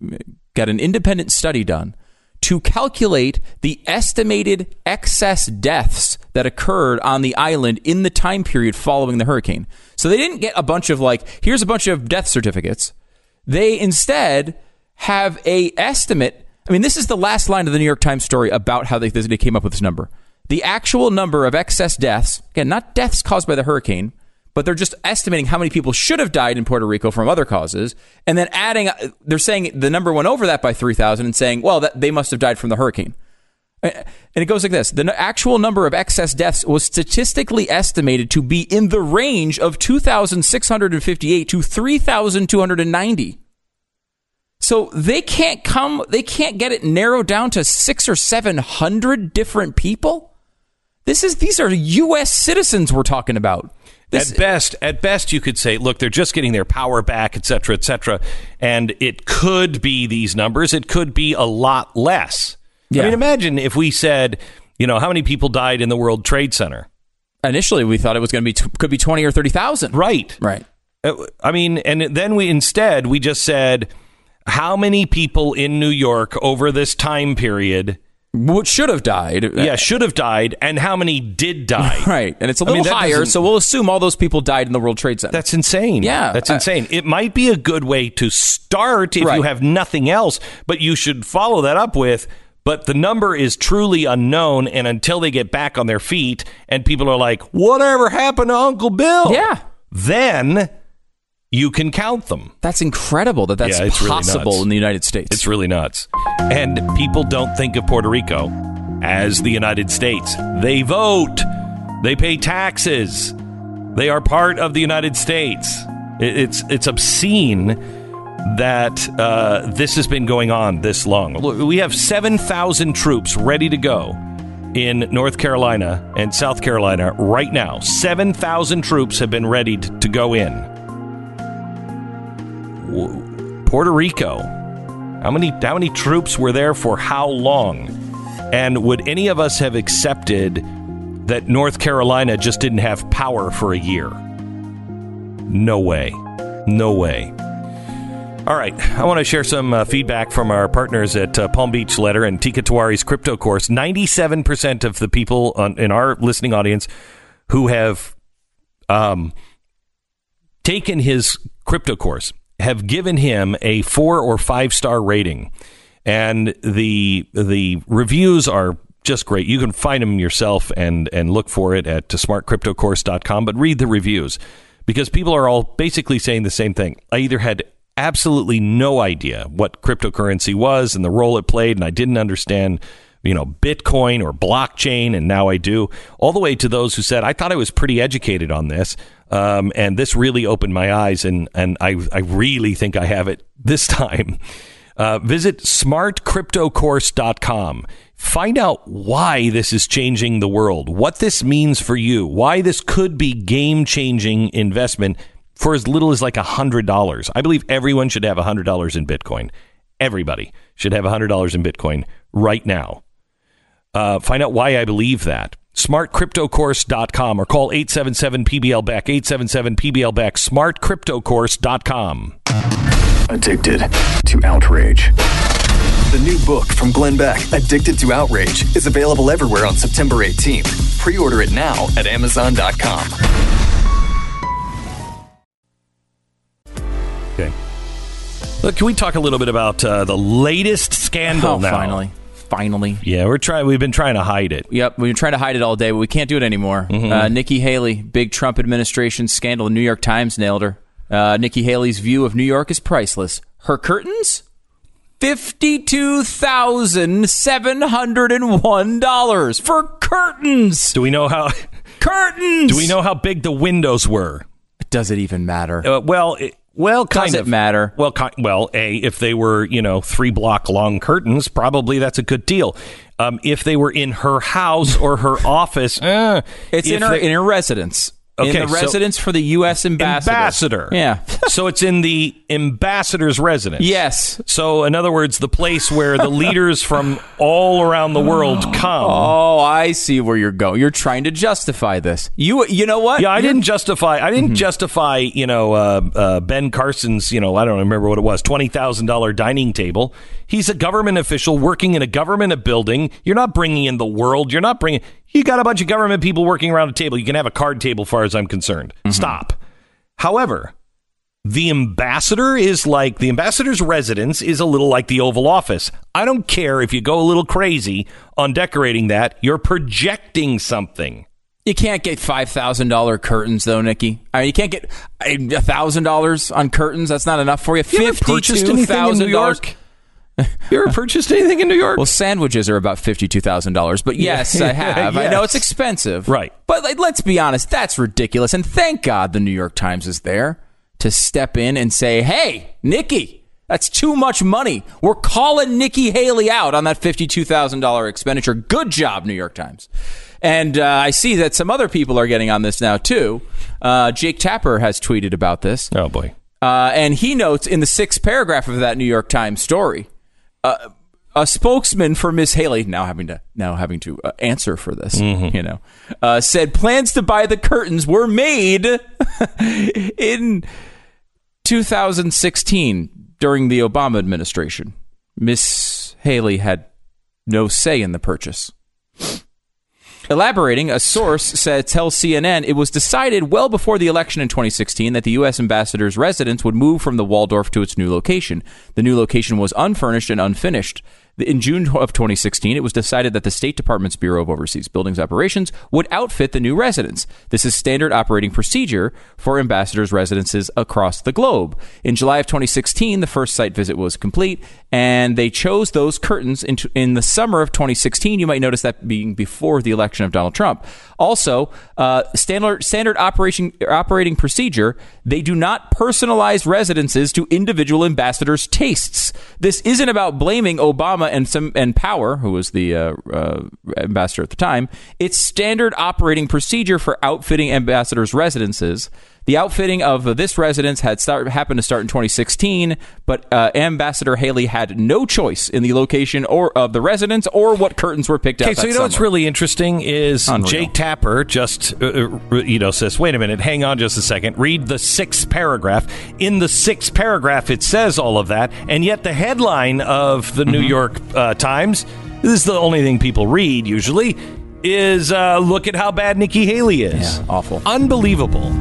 got an independent study done to calculate the estimated excess deaths that occurred on the island in the time period following the hurricane. So they didn't get a bunch of like, here's a bunch of death certificates. They instead have a estimate. I mean, this is the last line of the New York Times story about how they, they came up with this number. The actual number of excess deaths, again, not deaths caused by the hurricane, but they're just estimating how many people should have died in Puerto Rico from other causes, and then adding, they're saying the number went over that by three thousand and saying, well, that they must have died from the hurricane. And it goes like this. The actual number of excess deaths was statistically estimated to be in the range of two thousand six hundred fifty-eight to three thousand two hundred ninety. So they can't come, they can't get it narrowed down to six or seven hundred different people. This is these are U S citizens we're talking about. This, at best, at best, you could say, look, they're just getting their power back, et cetera, et cetera. And it could be these numbers. It could be a lot less. Yeah. I mean, imagine if we said, you know, how many people died in the World Trade Center? Initially, we thought it was going to be could be twenty or thirty thousand. Right, right. I mean, and then we instead we just said, how many people in New York over this time period? What should have died. Yeah, should have died, and how many did die. Right, and it's a little I mean, higher, so we'll assume all those people died in the World Trade Center. That's insane. Yeah. That's uh, insane. It might be a good way to start if right. you have nothing else, but you should follow that up with, but the number is truly unknown, and until they get back on their feet, and people are like, whatever happened to Uncle Bill? Yeah. Then you can count them. That's incredible that that's yeah, it's possible really in the United States. It's really nuts. And people don't think of Puerto Rico as the United States. They vote. They pay taxes. They are part of the United States. It's it's obscene that uh, this has been going on this long. We have seven thousand troops ready to go in North Carolina and South Carolina right now. seven thousand troops have been ready to, to go in. Puerto Rico, how many how many troops were there for how long? And would any of us have accepted that North Carolina just didn't have power for a year? No way. No way. All right. I want to share some uh, feedback from our partners at uh, Palm Beach Letter and Tika Tawari's crypto course. ninety-seven percent of the people on, in our listening audience who have um, taken his crypto course have given him a four or five star rating, and the the reviews are just great. You can find them yourself and, and look for it at smart crypto course dot com, but read the reviews because people are all basically saying the same thing. I either had absolutely no idea what cryptocurrency was and the role it played, and I didn't understand, you know, Bitcoin or blockchain, and now I do, all the way to those who said, I thought I was pretty educated on this, um, and this really opened my eyes, and, and I, I really think I have it this time. Uh, visit smart crypto course dot com. Find out why this is changing the world, what this means for you, why this could be game-changing investment for as little as like one hundred dollars. I believe everyone should have one hundred dollars in Bitcoin. Everybody should have one hundred dollars in Bitcoin right now. Uh, find out why I believe that. smart crypto course dot com or call eight seven seven P B L B A C, eight seven seven P B L B A C, smart crypto course dot com. Addicted to outrage. The new book from Glenn Beck, Addicted to Outrage, is available everywhere on September eighteenth. Pre-order it now at amazon dot com. Okay. Look, can we talk a little bit about uh, the latest scandal oh, now? Finally. Finally. Yeah, we're trying. We've been trying to hide it. Yep, we've been trying to hide it all day, but we can't do it anymore. Mm-hmm. Uh, Nikki Haley, big Trump administration scandal. The New York Times nailed her. Uh, Nikki Haley's view of New York is priceless. Her curtains? fifty-two thousand seven hundred one dollars for curtains. Do we know how... Curtains! Do we know how big the windows were? Does it even matter? Uh, well... It, Well, kind Does of. it matter? Well, ki- well, A, if they were, you know, three block long curtains, probably that's a good deal. Um, if they were in her house or her office, uh, it's in her, they, in her residence. Okay, in the so residence for the U S ambassador. Ambassador. Yeah. So it's in the ambassador's residence. Yes. So, in other words, the place where the leaders from all around the world come. Oh, I see where you're going. You're trying to justify this. You you know what? Yeah, I you're, didn't justify. I didn't Mm-hmm. justify. You know, uh, uh, Ben Carson's. You know, I don't remember what it was. Twenty thousand dollar dining table. He's a government official working in a government building. You're not bringing in the world. You're not bringing. You got a bunch of government people working around a table. You can have a card table, as far as I'm concerned. Mm-hmm. Stop. However, the ambassador is like the ambassador's residence is a little like the Oval Office. I don't care if you go a little crazy on decorating that. You're projecting something. You can't get five thousand dollars curtains, though, Nikki. I mean, you can't get one thousand dollars on curtains. That's not enough for you. You ever purchased anything in New York? You ever purchased anything in New York? Well, sandwiches are about fifty-two thousand dollars, but yes, I have. yes. I know it's expensive. Right. But like, let's be honest, that's ridiculous. And thank God the New York Times is there to step in and say, hey, Nikki, that's too much money. We're calling Nikki Haley out on that fifty-two thousand dollars expenditure. Good job, New York Times. And uh, I see that some other people are getting on this now, too. Uh, Jake Tapper has tweeted about this. Oh, boy. Uh, and he notes in the sixth paragraph of that New York Times story, Uh, a spokesman for Miss Haley, now having to now having to uh, answer for this, mm-hmm. you know, uh, said plans to buy the curtains were made in two thousand sixteen during the Obama administration. Miss Haley had no say in the purchase. Elaborating, a source said, tells C N N it was decided well before the election in twenty sixteen that the U S ambassador's residence would move from the Waldorf to its new location. The new location was unfurnished and unfinished. In June of twenty sixteen, it was decided that the State Department's Bureau of Overseas Buildings Operations would outfit the new residence. This is standard operating procedure for ambassadors' residences across the globe. In July of twenty sixteen, the first site visit was complete, and they chose those curtains in, in the summer of twenty sixteen. You might notice that being before the election of Donald Trump. Also, uh, standard standard operation operating procedure, they do not personalize residences to individual ambassadors' tastes. This isn't about blaming Obama and some and Power, who was the uh, uh, ambassador at the time. It's standard operating procedure for outfitting ambassadors' residences. The outfitting of this residence had start, happened to start in twenty sixteen, but uh, Ambassador Haley had no choice in the location or of the residence or what curtains were picked out. Okay, so you know summer. what's really interesting is Unreal. Jake Tapper just uh, you know says, "Wait a minute, hang on just a second. Read the sixth paragraph. In the sixth paragraph, it says all of that, and yet the headline of the mm-hmm. New York uh, Times, this is the only thing people read usually, is uh, look at how bad Nikki Haley is. Yeah, awful, unbelievable."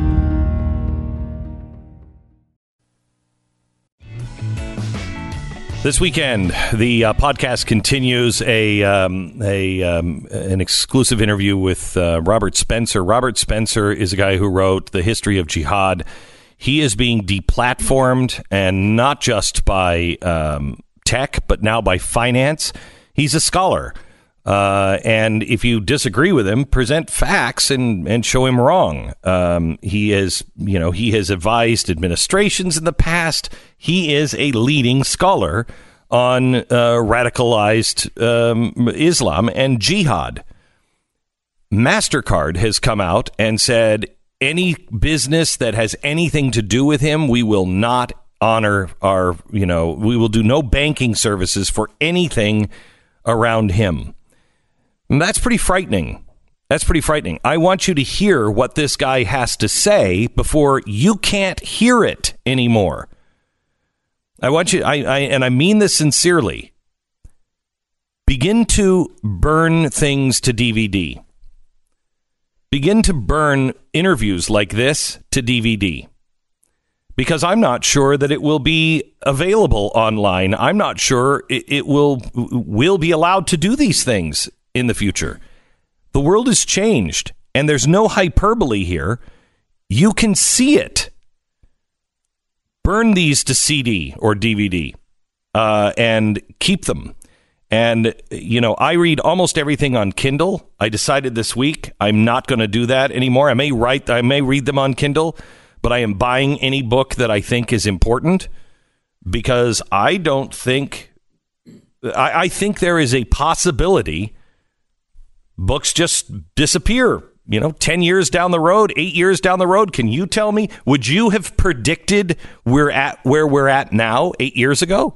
This weekend, the uh, podcast continues a um, a um, an exclusive interview with uh, Robert Spencer. Robert Spencer is a guy who wrote The History of Jihad. He is being deplatformed, and not just by um, tech, but now by finance. He's a scholar. Uh, and if you disagree with him, present facts and, and show him wrong. Um, he is, you know, he has advised administrations in the past. He is a leading scholar on uh, radicalized um, Islam and jihad. MasterCard has come out and said any business that has anything to do with him, we will not honor our, you know, we will do no banking services for anything around him. And that's pretty frightening. That's pretty frightening. I want you to hear what this guy has to say before you can't hear it anymore. I want you, I, I and I mean this sincerely. Begin to burn things to D V D. Begin to burn interviews like this to D V D. Because I'm not sure that it will be available online. I'm not sure it, it will will be allowed to do these things in the future. The world has changed, and there's no hyperbole here. You can see it. Burn these to C D or D V D uh, and keep them. And, you know, I read almost everything on Kindle. I decided this week I'm not going to do that anymore. I may write, I may read them on Kindle, but I am buying any book that I think is important because I don't think, I, I think there is a possibility books just disappear, you know, ten years down the road, eight years down the road. Can you tell me, would you have predicted we're at where we're at now eight years ago?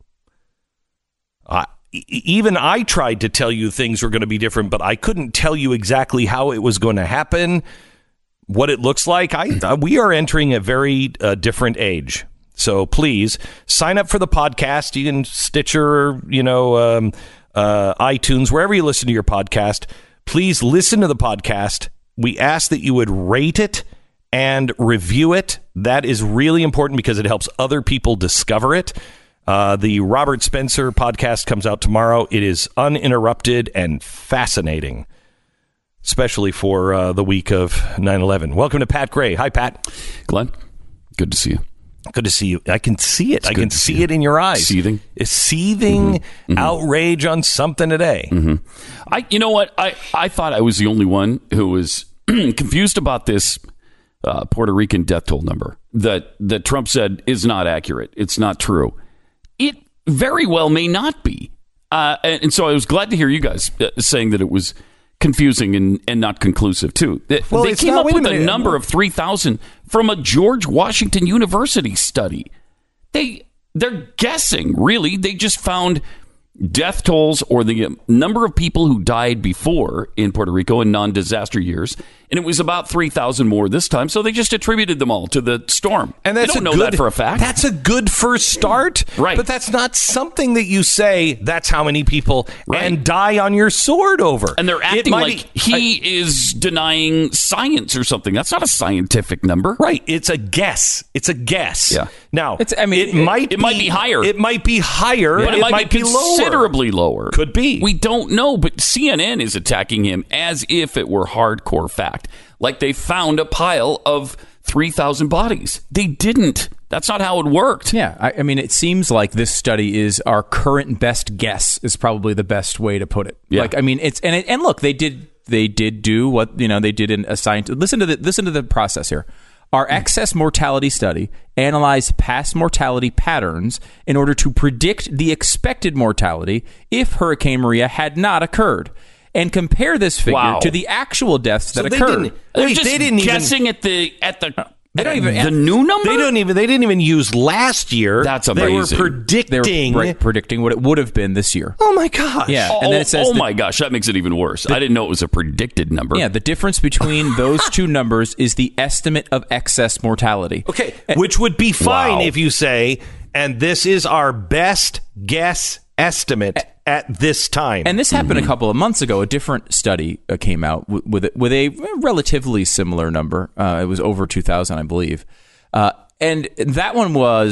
Uh, even I tried to tell you things were going to be different, but I couldn't tell you exactly how it was going to happen, what it looks like. I uh, we are entering a very uh, different age. So please sign up for the podcast. You can Stitcher, you know, um, uh, iTunes, wherever you listen to your podcast. Please listen to the podcast. We ask that you would rate it and review it. That is really important because it helps other people discover it. Uh, the Robert Spencer podcast comes out tomorrow. It is uninterrupted and fascinating, especially for uh, the week of nine eleven. Welcome to Pat Gray. Hi, Pat. Glenn, good to see you. Good to see you. I can see it. It's I can see, see it in your eyes. Seething. It's seething mm-hmm. Mm-hmm. outrage on something today. Mm-hmm. I, you know what? I, I thought I was the only one who was confused about this uh, Puerto Rican death toll number that, that Trump said is not accurate. It's not true. It very well may not be. Uh, and, and so I was glad to hear you guys uh, saying that it was confusing and, and not conclusive, too. They, well, they came not, up with a, a number of three thousand from a George Washington University study. They, they're guessing, really. They just found death tolls or the number of people who died before in Puerto Rico in non-disaster years, and it was about three thousand more this time, so they just attributed them all to the storm. And that's they don't a know good, that for a fact. That's a good first start, right? But that's not something that you say, that's how many people right. and die on your sword over. And they're acting like be, he I, is denying science or something. That's not a scientific number. Right. It's a guess. It's a guess. Yeah. Now, it's, I mean, it, it might it be, might be higher. It might be higher. But it, it might, might be, be considerably lower. lower. Could be. We don't know, but C N N is attacking him as if it were hardcore fact. Like they found a pile of three thousand bodies. They didn't. That's not how it worked. Yeah, I, I mean, it seems like this study is our current best guess is probably the best way to put it. Yeah. Like, I mean, it's and it, and look, they did they did do what you know they did in a science. Listen to the listen to the process here. Our excess mortality study analyzed past mortality patterns in order to predict the expected mortality if Hurricane Maria had not occurred. And compare this figure wow. to the actual deaths that so they occurred. Didn't, They're wait, just they didn't guessing even, at the at the they don't even the new number. They don't even. They didn't even use last year. That's amazing. They were predicting. They were right, predicting what it would have been this year. Oh my gosh! Yeah, oh, and then it says oh the, my gosh, that makes it even worse. The, I didn't know it was a predicted number. Yeah, the difference between those two numbers is the estimate of excess mortality. Okay, which would be fine wow. if you say, and this is our best guess estimate at this time. And this happened mm-hmm. a couple of months ago. A different study uh, came out with with, with a relatively similar number. Uh, it was over two thousand, I believe. Uh, and that one was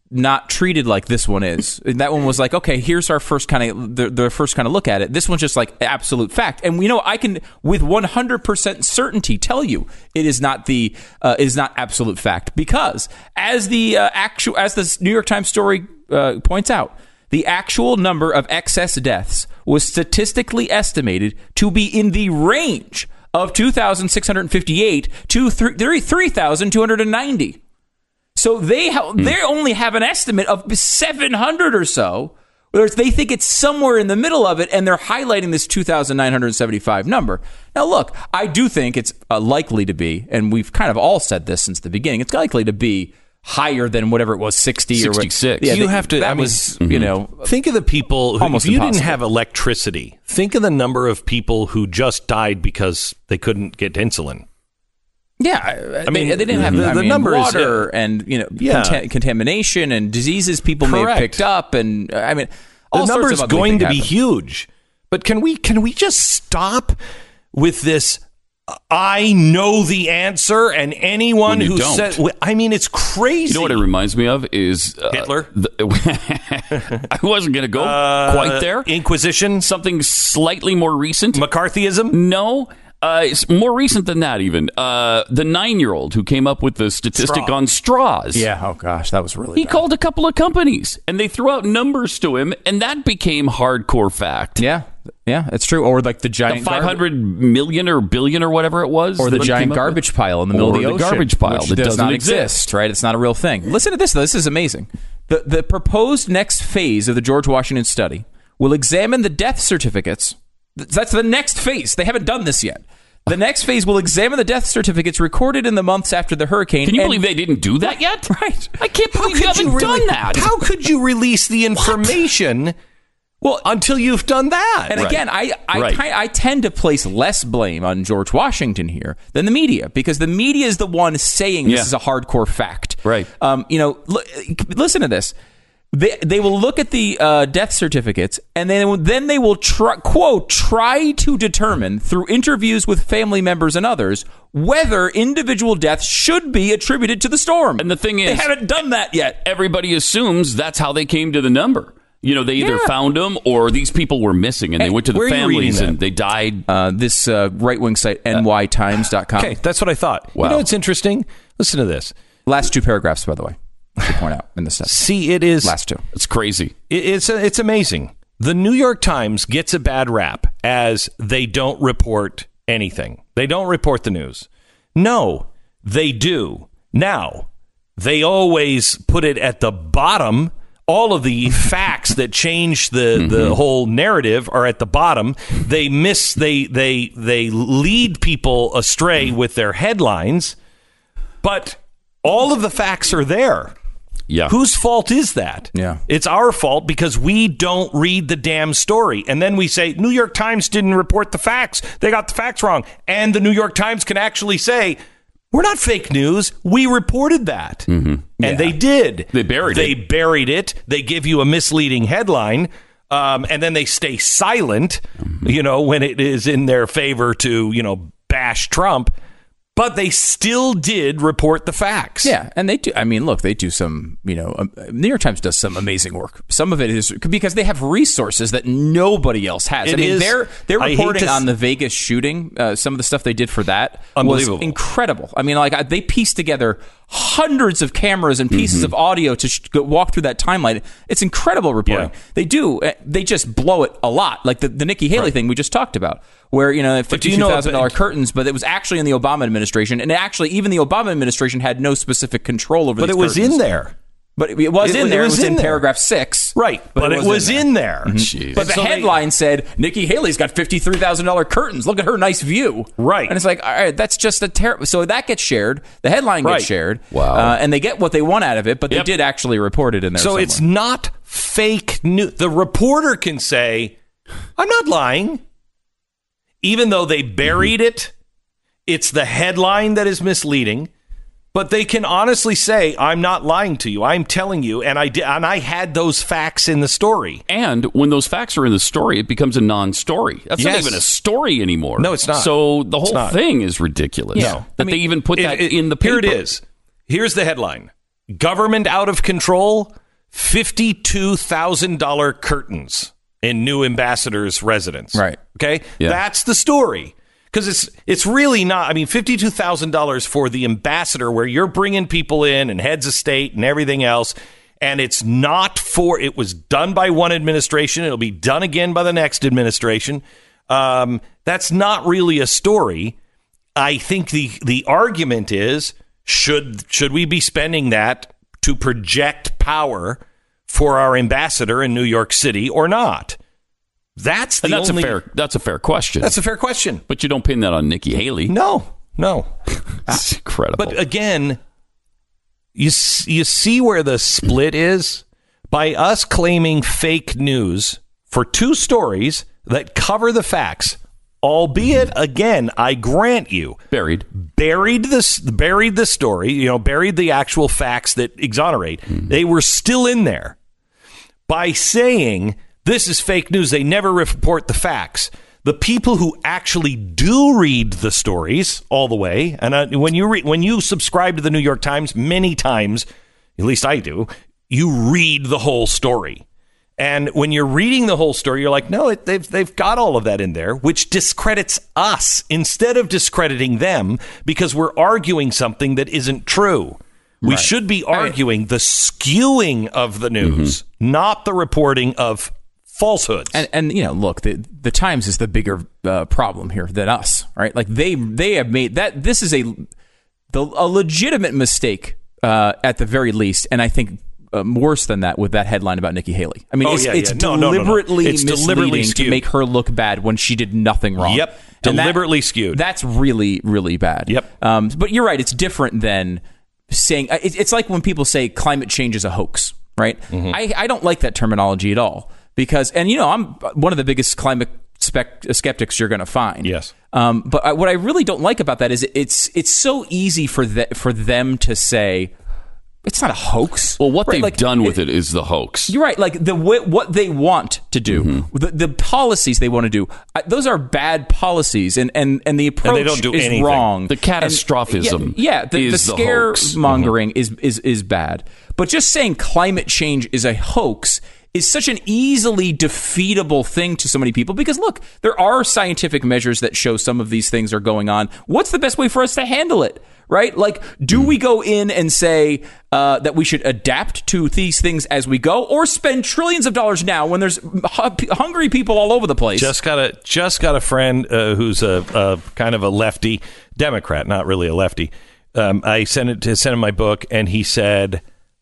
not treated like this one is. That one was like, okay, here's our first kind of the, the first kind of look at it. This one's just like absolute fact. And you know, I can with one hundred percent certainty tell you it is not the uh, is not absolute fact, because as the uh, actual as the New York Times story uh, points out, the actual number of excess deaths was statistically estimated to be in the range of two thousand six hundred fifty-eight to three thousand two hundred ninety. So they ha- mm. they only have an estimate of seven hundred or so. Whereas they think it's somewhere in the middle of it, and they're highlighting this two thousand nine hundred seventy-five number. Now, look, I do think it's uh, likely to be, and we've kind of all said this since the beginning, it's likely to be higher than whatever it was, sixty or sixty-six. Yeah, you they, have to. That I mean, was, mm-hmm. you know, think of the people who. Almost if you impossible. didn't have electricity, think of the number of people who just died because they couldn't get insulin. Yeah, I they, mean, they didn't have the, I the mean, number water is, and you know yeah. contam- contamination and diseases people may have Correct. picked up, and I mean, all the number sorts is of ugly going things to be happen. huge. But can we can we just stop with this? I know the answer, and anyone When you who don't. says, I mean, it's crazy. You know what it reminds me of is uh, Hitler. The, I wasn't going to go Uh, quite there. Inquisition, Something slightly more recent. McCarthyism. No. Uh, it's more recent than that, even. Uh, the nine-year-old who came up with the statistic Straw. on straws. Yeah, oh gosh, that was really He bad. called a couple of companies, and they threw out numbers to him, and that became hardcore fact. Yeah, yeah, it's true. Or like the The giant five garb- hundred million or billion or whatever it was. or the that he giant came up garbage with. pile in the middle Or of the the ocean, garbage pile which that does doesn't not exist. Right? It's not a real thing. Listen to this, though. This is amazing. The the proposed next phase of the George Washington study will examine the death certificates. That's the next phase. They haven't done this yet. The next phase will examine the death certificates recorded in the months after the hurricane. Can you and- believe they didn't do that yet? Right. I can't How believe you could haven't you really- done that. How could you release the information? Well, until you've done that. And Right. again, I I, Right. ki- I tend to place less blame on George Washington here than the media, because the media is the one saying this Yeah. is a hardcore fact. Right. Um, you know, l- listen to this. They, they will look at the uh, death certificates, and then then they will try, quote try to determine through interviews with family members and others whether individual deaths should be attributed to the storm. And the thing is, they haven't done that yet. Everybody assumes that's how they came to the number. You know, they either Yeah. found them or these people were missing, and they Hey, went to the where are you reading families that? and they died. Uh, this uh, right wing site N Y Times dot com. Okay, that's what I thought. Wow. You know what's interesting? Listen to this. Last two paragraphs, by the way, to point out in the study. See, it is Last two. It's crazy. It- It's it's amazing. The New York Times gets a bad rap as they don't report anything. They don't report the news. No, they do. Now, they always put it at the bottom. All of the facts that change the, Mm-hmm. the whole narrative are at the bottom. They miss they they they lead people astray with their headlines, but all of the facts are there. Yeah. Whose fault is that? Yeah. It's our fault because we don't read the damn story. And then we say, New York Times didn't report the facts. They got the facts wrong. And the New York Times can actually say, we're not fake news. We reported that. Mm-hmm. And Yeah. they did. They buried they it. They buried it. They give you a misleading headline. Um, and then they stay silent, mm-hmm. you know, when it is in their favor to, you know, bash Trump. But they still did report the facts. Yeah, and they do. I mean, look, they do some, you know, um, New York Times does some amazing work. Some of it is because they have resources that nobody else has. It I mean, is- they're they're I hate reporting to- on the Vegas shooting. Uh, some of the stuff they did for that was Unbelievable. incredible. I mean, like I- they pieced together hundreds of cameras and pieces Mm-hmm. of audio to sh- go walk through that timeline. It's incredible reporting. Yeah. They do. uh, They just blow it a lot, like the, the Nikki Haley Right. thing we just talked about, where you know But do fifty-two you know thousand dollar about- curtains, but it was actually in the Obama administration, and actually even the Obama administration had no specific control over. But these it was curtains. in there. But it, it was It- in it there. It was was, in in, there. paragraph six. Right. But, it was in there. Jeez. But the So they- headline said Nikki Haley's got fifty-three thousand dollar curtains. Look at her nice view. Right. And it's like, all right, that's just a terrible. So that gets shared. The headline Right. gets shared. Wow. Uh, and they get what they want out of it, but Yep. they did actually report it in there. So somewhere. it's not fake news. The reporter can say, I'm not lying. Even though they buried it, it's the headline that is misleading. But they can honestly say, I'm not lying to you. I'm telling you. And I did, and I had those facts in the story. And when those facts are in the story, it becomes a non-story. That's Yes. not even a story anymore. No, it's not. So the It's whole not. thing is ridiculous. Yeah. That I mean, they even put It- that it- in the paper. Here it is. Here's the headline. Government out of control, fifty-two thousand dollars curtains in new ambassador's residence. Right. Okay? Yeah. That's the story. Because it's it's really not, I mean, fifty-two thousand dollars for the ambassador where you're bringing people in and heads of state and everything else. And it's not for, it was done by one administration. It'll be done again by the next administration. Um, that's not really a story. I think the, the argument is, should should we be spending that to project power for our ambassador in New York City or not? That's the and that's only, a fair that's a fair question. That's a fair question. But you don't pin that on Nikki Haley. No, no. It's incredible. But again, you you see where the split is? By us claiming fake news for two stories that cover the facts, albeit, again, I grant you, buried, buried this, buried the story, you know, buried the actual facts that exonerate. Mm. They were still in there. By saying this is fake news, they never report the facts. The people who actually do read the stories all the way, and uh, when you re- when you subscribe to the New York Times, many times, at least I do, you read the whole story. And when you're reading the whole story, you're like, no, it, they've they've got all of that in there, which discredits us instead of discrediting them because we're arguing something that isn't true. We right. should be arguing right. the skewing of the news, mm-hmm. not the reporting of falsehoods. And, and you know, look, the the Times is the bigger uh, problem here than us, right? Like they they have made that this is a the, a legitimate mistake uh, at the very least, and I think uh, worse than that with that headline about Nikki Haley. I mean, oh, it's, yeah, it's yeah. No, deliberately no, no, no. It's misleading deliberately to make her look bad when she did nothing wrong. Yep, and deliberately that, skewed. That's really really bad. Yep. Um, but you're right. It's different than saying it's like when people say climate change is a hoax, right? Mm-hmm. I, I don't like that terminology at all because, and you know, I'm one of the biggest climate spec- skeptics you're going to find. Yes. Um, but I, what I really don't like about that is it's it's so easy for the, for them to say it's not a hoax. Well, what right? they've like, done with it, it is the hoax. You're right. Like the what they want to do, mm-hmm. the, the policies they want to do, uh, those are bad policies, and, and, and the approach and they don't do is anything. wrong. The catastrophism, and, yeah, yeah, the, is the the scaremongering mm-hmm. is is is bad. But just saying climate change is a hoax is such an easily defeatable thing to so many people because look, there are scientific measures that show some of these things are going on. What's the best way for us to handle it? Right? Like, do we go in and say uh, that we should adapt to these things as we go, or spend trillions of dollars now when there's hu- hungry people all over the place? Just got a just got a friend uh, who's a, a kind of a lefty Democrat, not really a lefty. Um, I sent it to send him my book, and he said,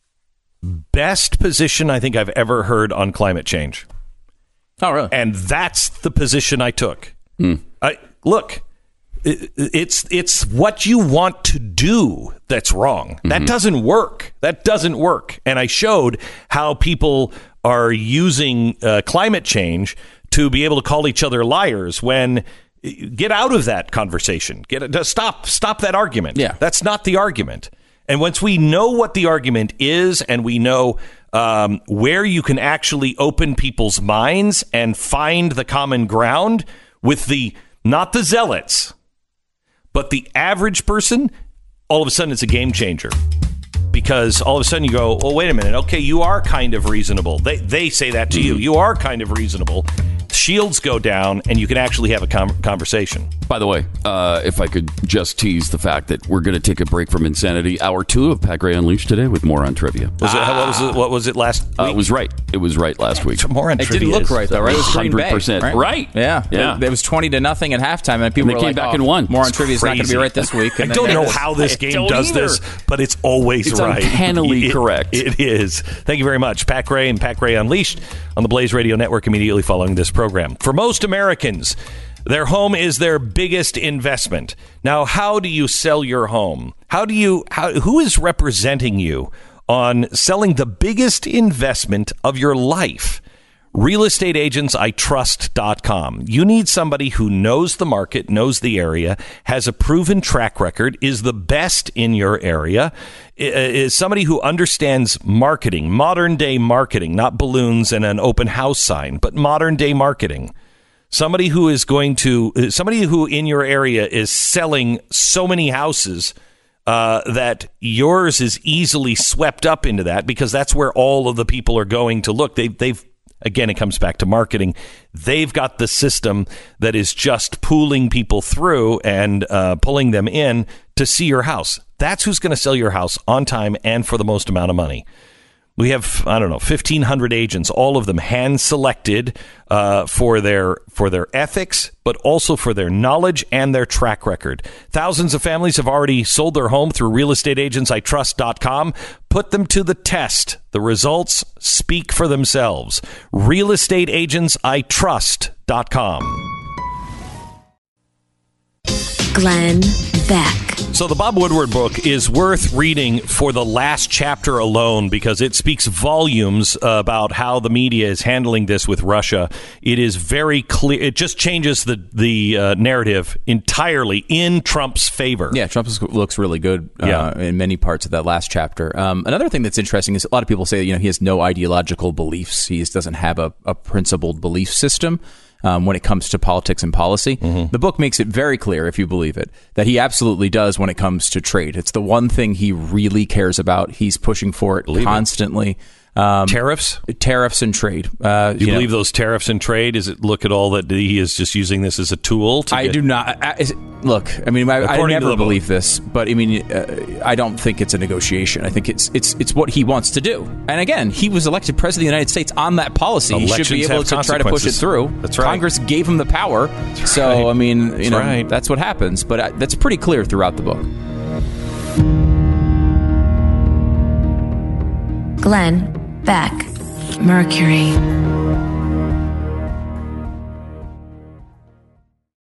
"Best position I think I've ever heard on climate change." Oh, really? And that's the position I took. Mm. I look. It's it's what you want to do that's wrong. Mm-hmm. That doesn't work. That doesn't work. And I showed how people are using uh, climate change to be able to call each other liars. When get out of that conversation. Get just stop stop that argument. Yeah, that's not the argument. And once we know what the argument is, and we know um, where you can actually open people's minds and find the common ground with the not the zealots. But the average person, all of a sudden, it's a game changer. Because all of a sudden you go, well, wait a minute. Okay, you are kind of reasonable. They they say that to you. You are kind of reasonable. Shields go down, and you can actually have a com- conversation. By the way, uh, if I could just tease the fact that we're going to take a break from Insanity, hour two of Pat Gray Unleashed today with more on trivia. Was it, what was it? What was it last week? Uh, it was right. It was right last week. More on it trivia. It didn't look right, though, right? It was Green Bay, one hundred percent. right? Right. Yeah. Yeah. It, it was twenty to nothing at halftime, and people and they were came like, back oh, and won. More on it's trivia is not going to be right this week. I don't know how this game does either. this, but it's always it's right. It's uncannily it, correct. It is. Thank you very much. Pat Gray and Pat Gray Unleashed on the Blaze Radio Network immediately following this program. For most Americans, their home is their biggest investment. Now, how do you sell your home? How do you, how, who is representing you on selling the biggest investment of your life? real estate agents I trust dot com. You need somebody who knows the market, knows the area, has a proven track record, is the best in your area, is somebody who understands marketing, modern day marketing, not balloons and an open house sign, but modern day marketing. Somebody who is going to, somebody who in your area is selling so many houses uh, that yours is easily swept up into that because that's where all of the people are going to look. They, they've Again, it comes back to marketing. They've got the system that is just pulling people through and uh, pulling them in to see your house. That's who's going to sell your house on time and for the most amount of money. We have, I don't know, fifteen hundred agents, all of them hand-selected uh, for their for their ethics, but also for their knowledge and their track record. Thousands of families have already sold their home through real estate agents I trust dot com. Put them to the test. The results speak for themselves. real estate agents I trust dot com. Glenn Beck. So the Bob Woodward book is worth reading for the last chapter alone because it speaks volumes uh, about how the media is handling this with Russia. It is very clear. It just changes the the uh, narrative entirely in Trump's favor. Yeah, Trump looks really good uh, yeah. in many parts of that last chapter. Um, another thing that's interesting is a lot of people say you know he has no ideological beliefs. He doesn't have a, a principled belief system. Um, when it comes to politics and policy. Mm-hmm. The book makes it very clear, if you believe it, that he absolutely does when it comes to trade. It's the one thing he really cares about. He's pushing for it believe constantly. It. Um, tariffs? Tariffs and trade. Uh, do you, you believe know, those tariffs and trade? Is it look at all that he is just using this as a tool? To I get- do not. I, is it, look, I mean, I, I never believe this, but I mean, uh, I don't think it's a negotiation. I think it's it's it's what he wants to do. And again, he was elected president of the United States on that policy. Elections he should be able to try to push it through. That's right. Congress gave him the power. That's so, right. I mean, you that's know, right. that's what happens. But I, that's pretty clear throughout the book. Glenn Beck. Mercury.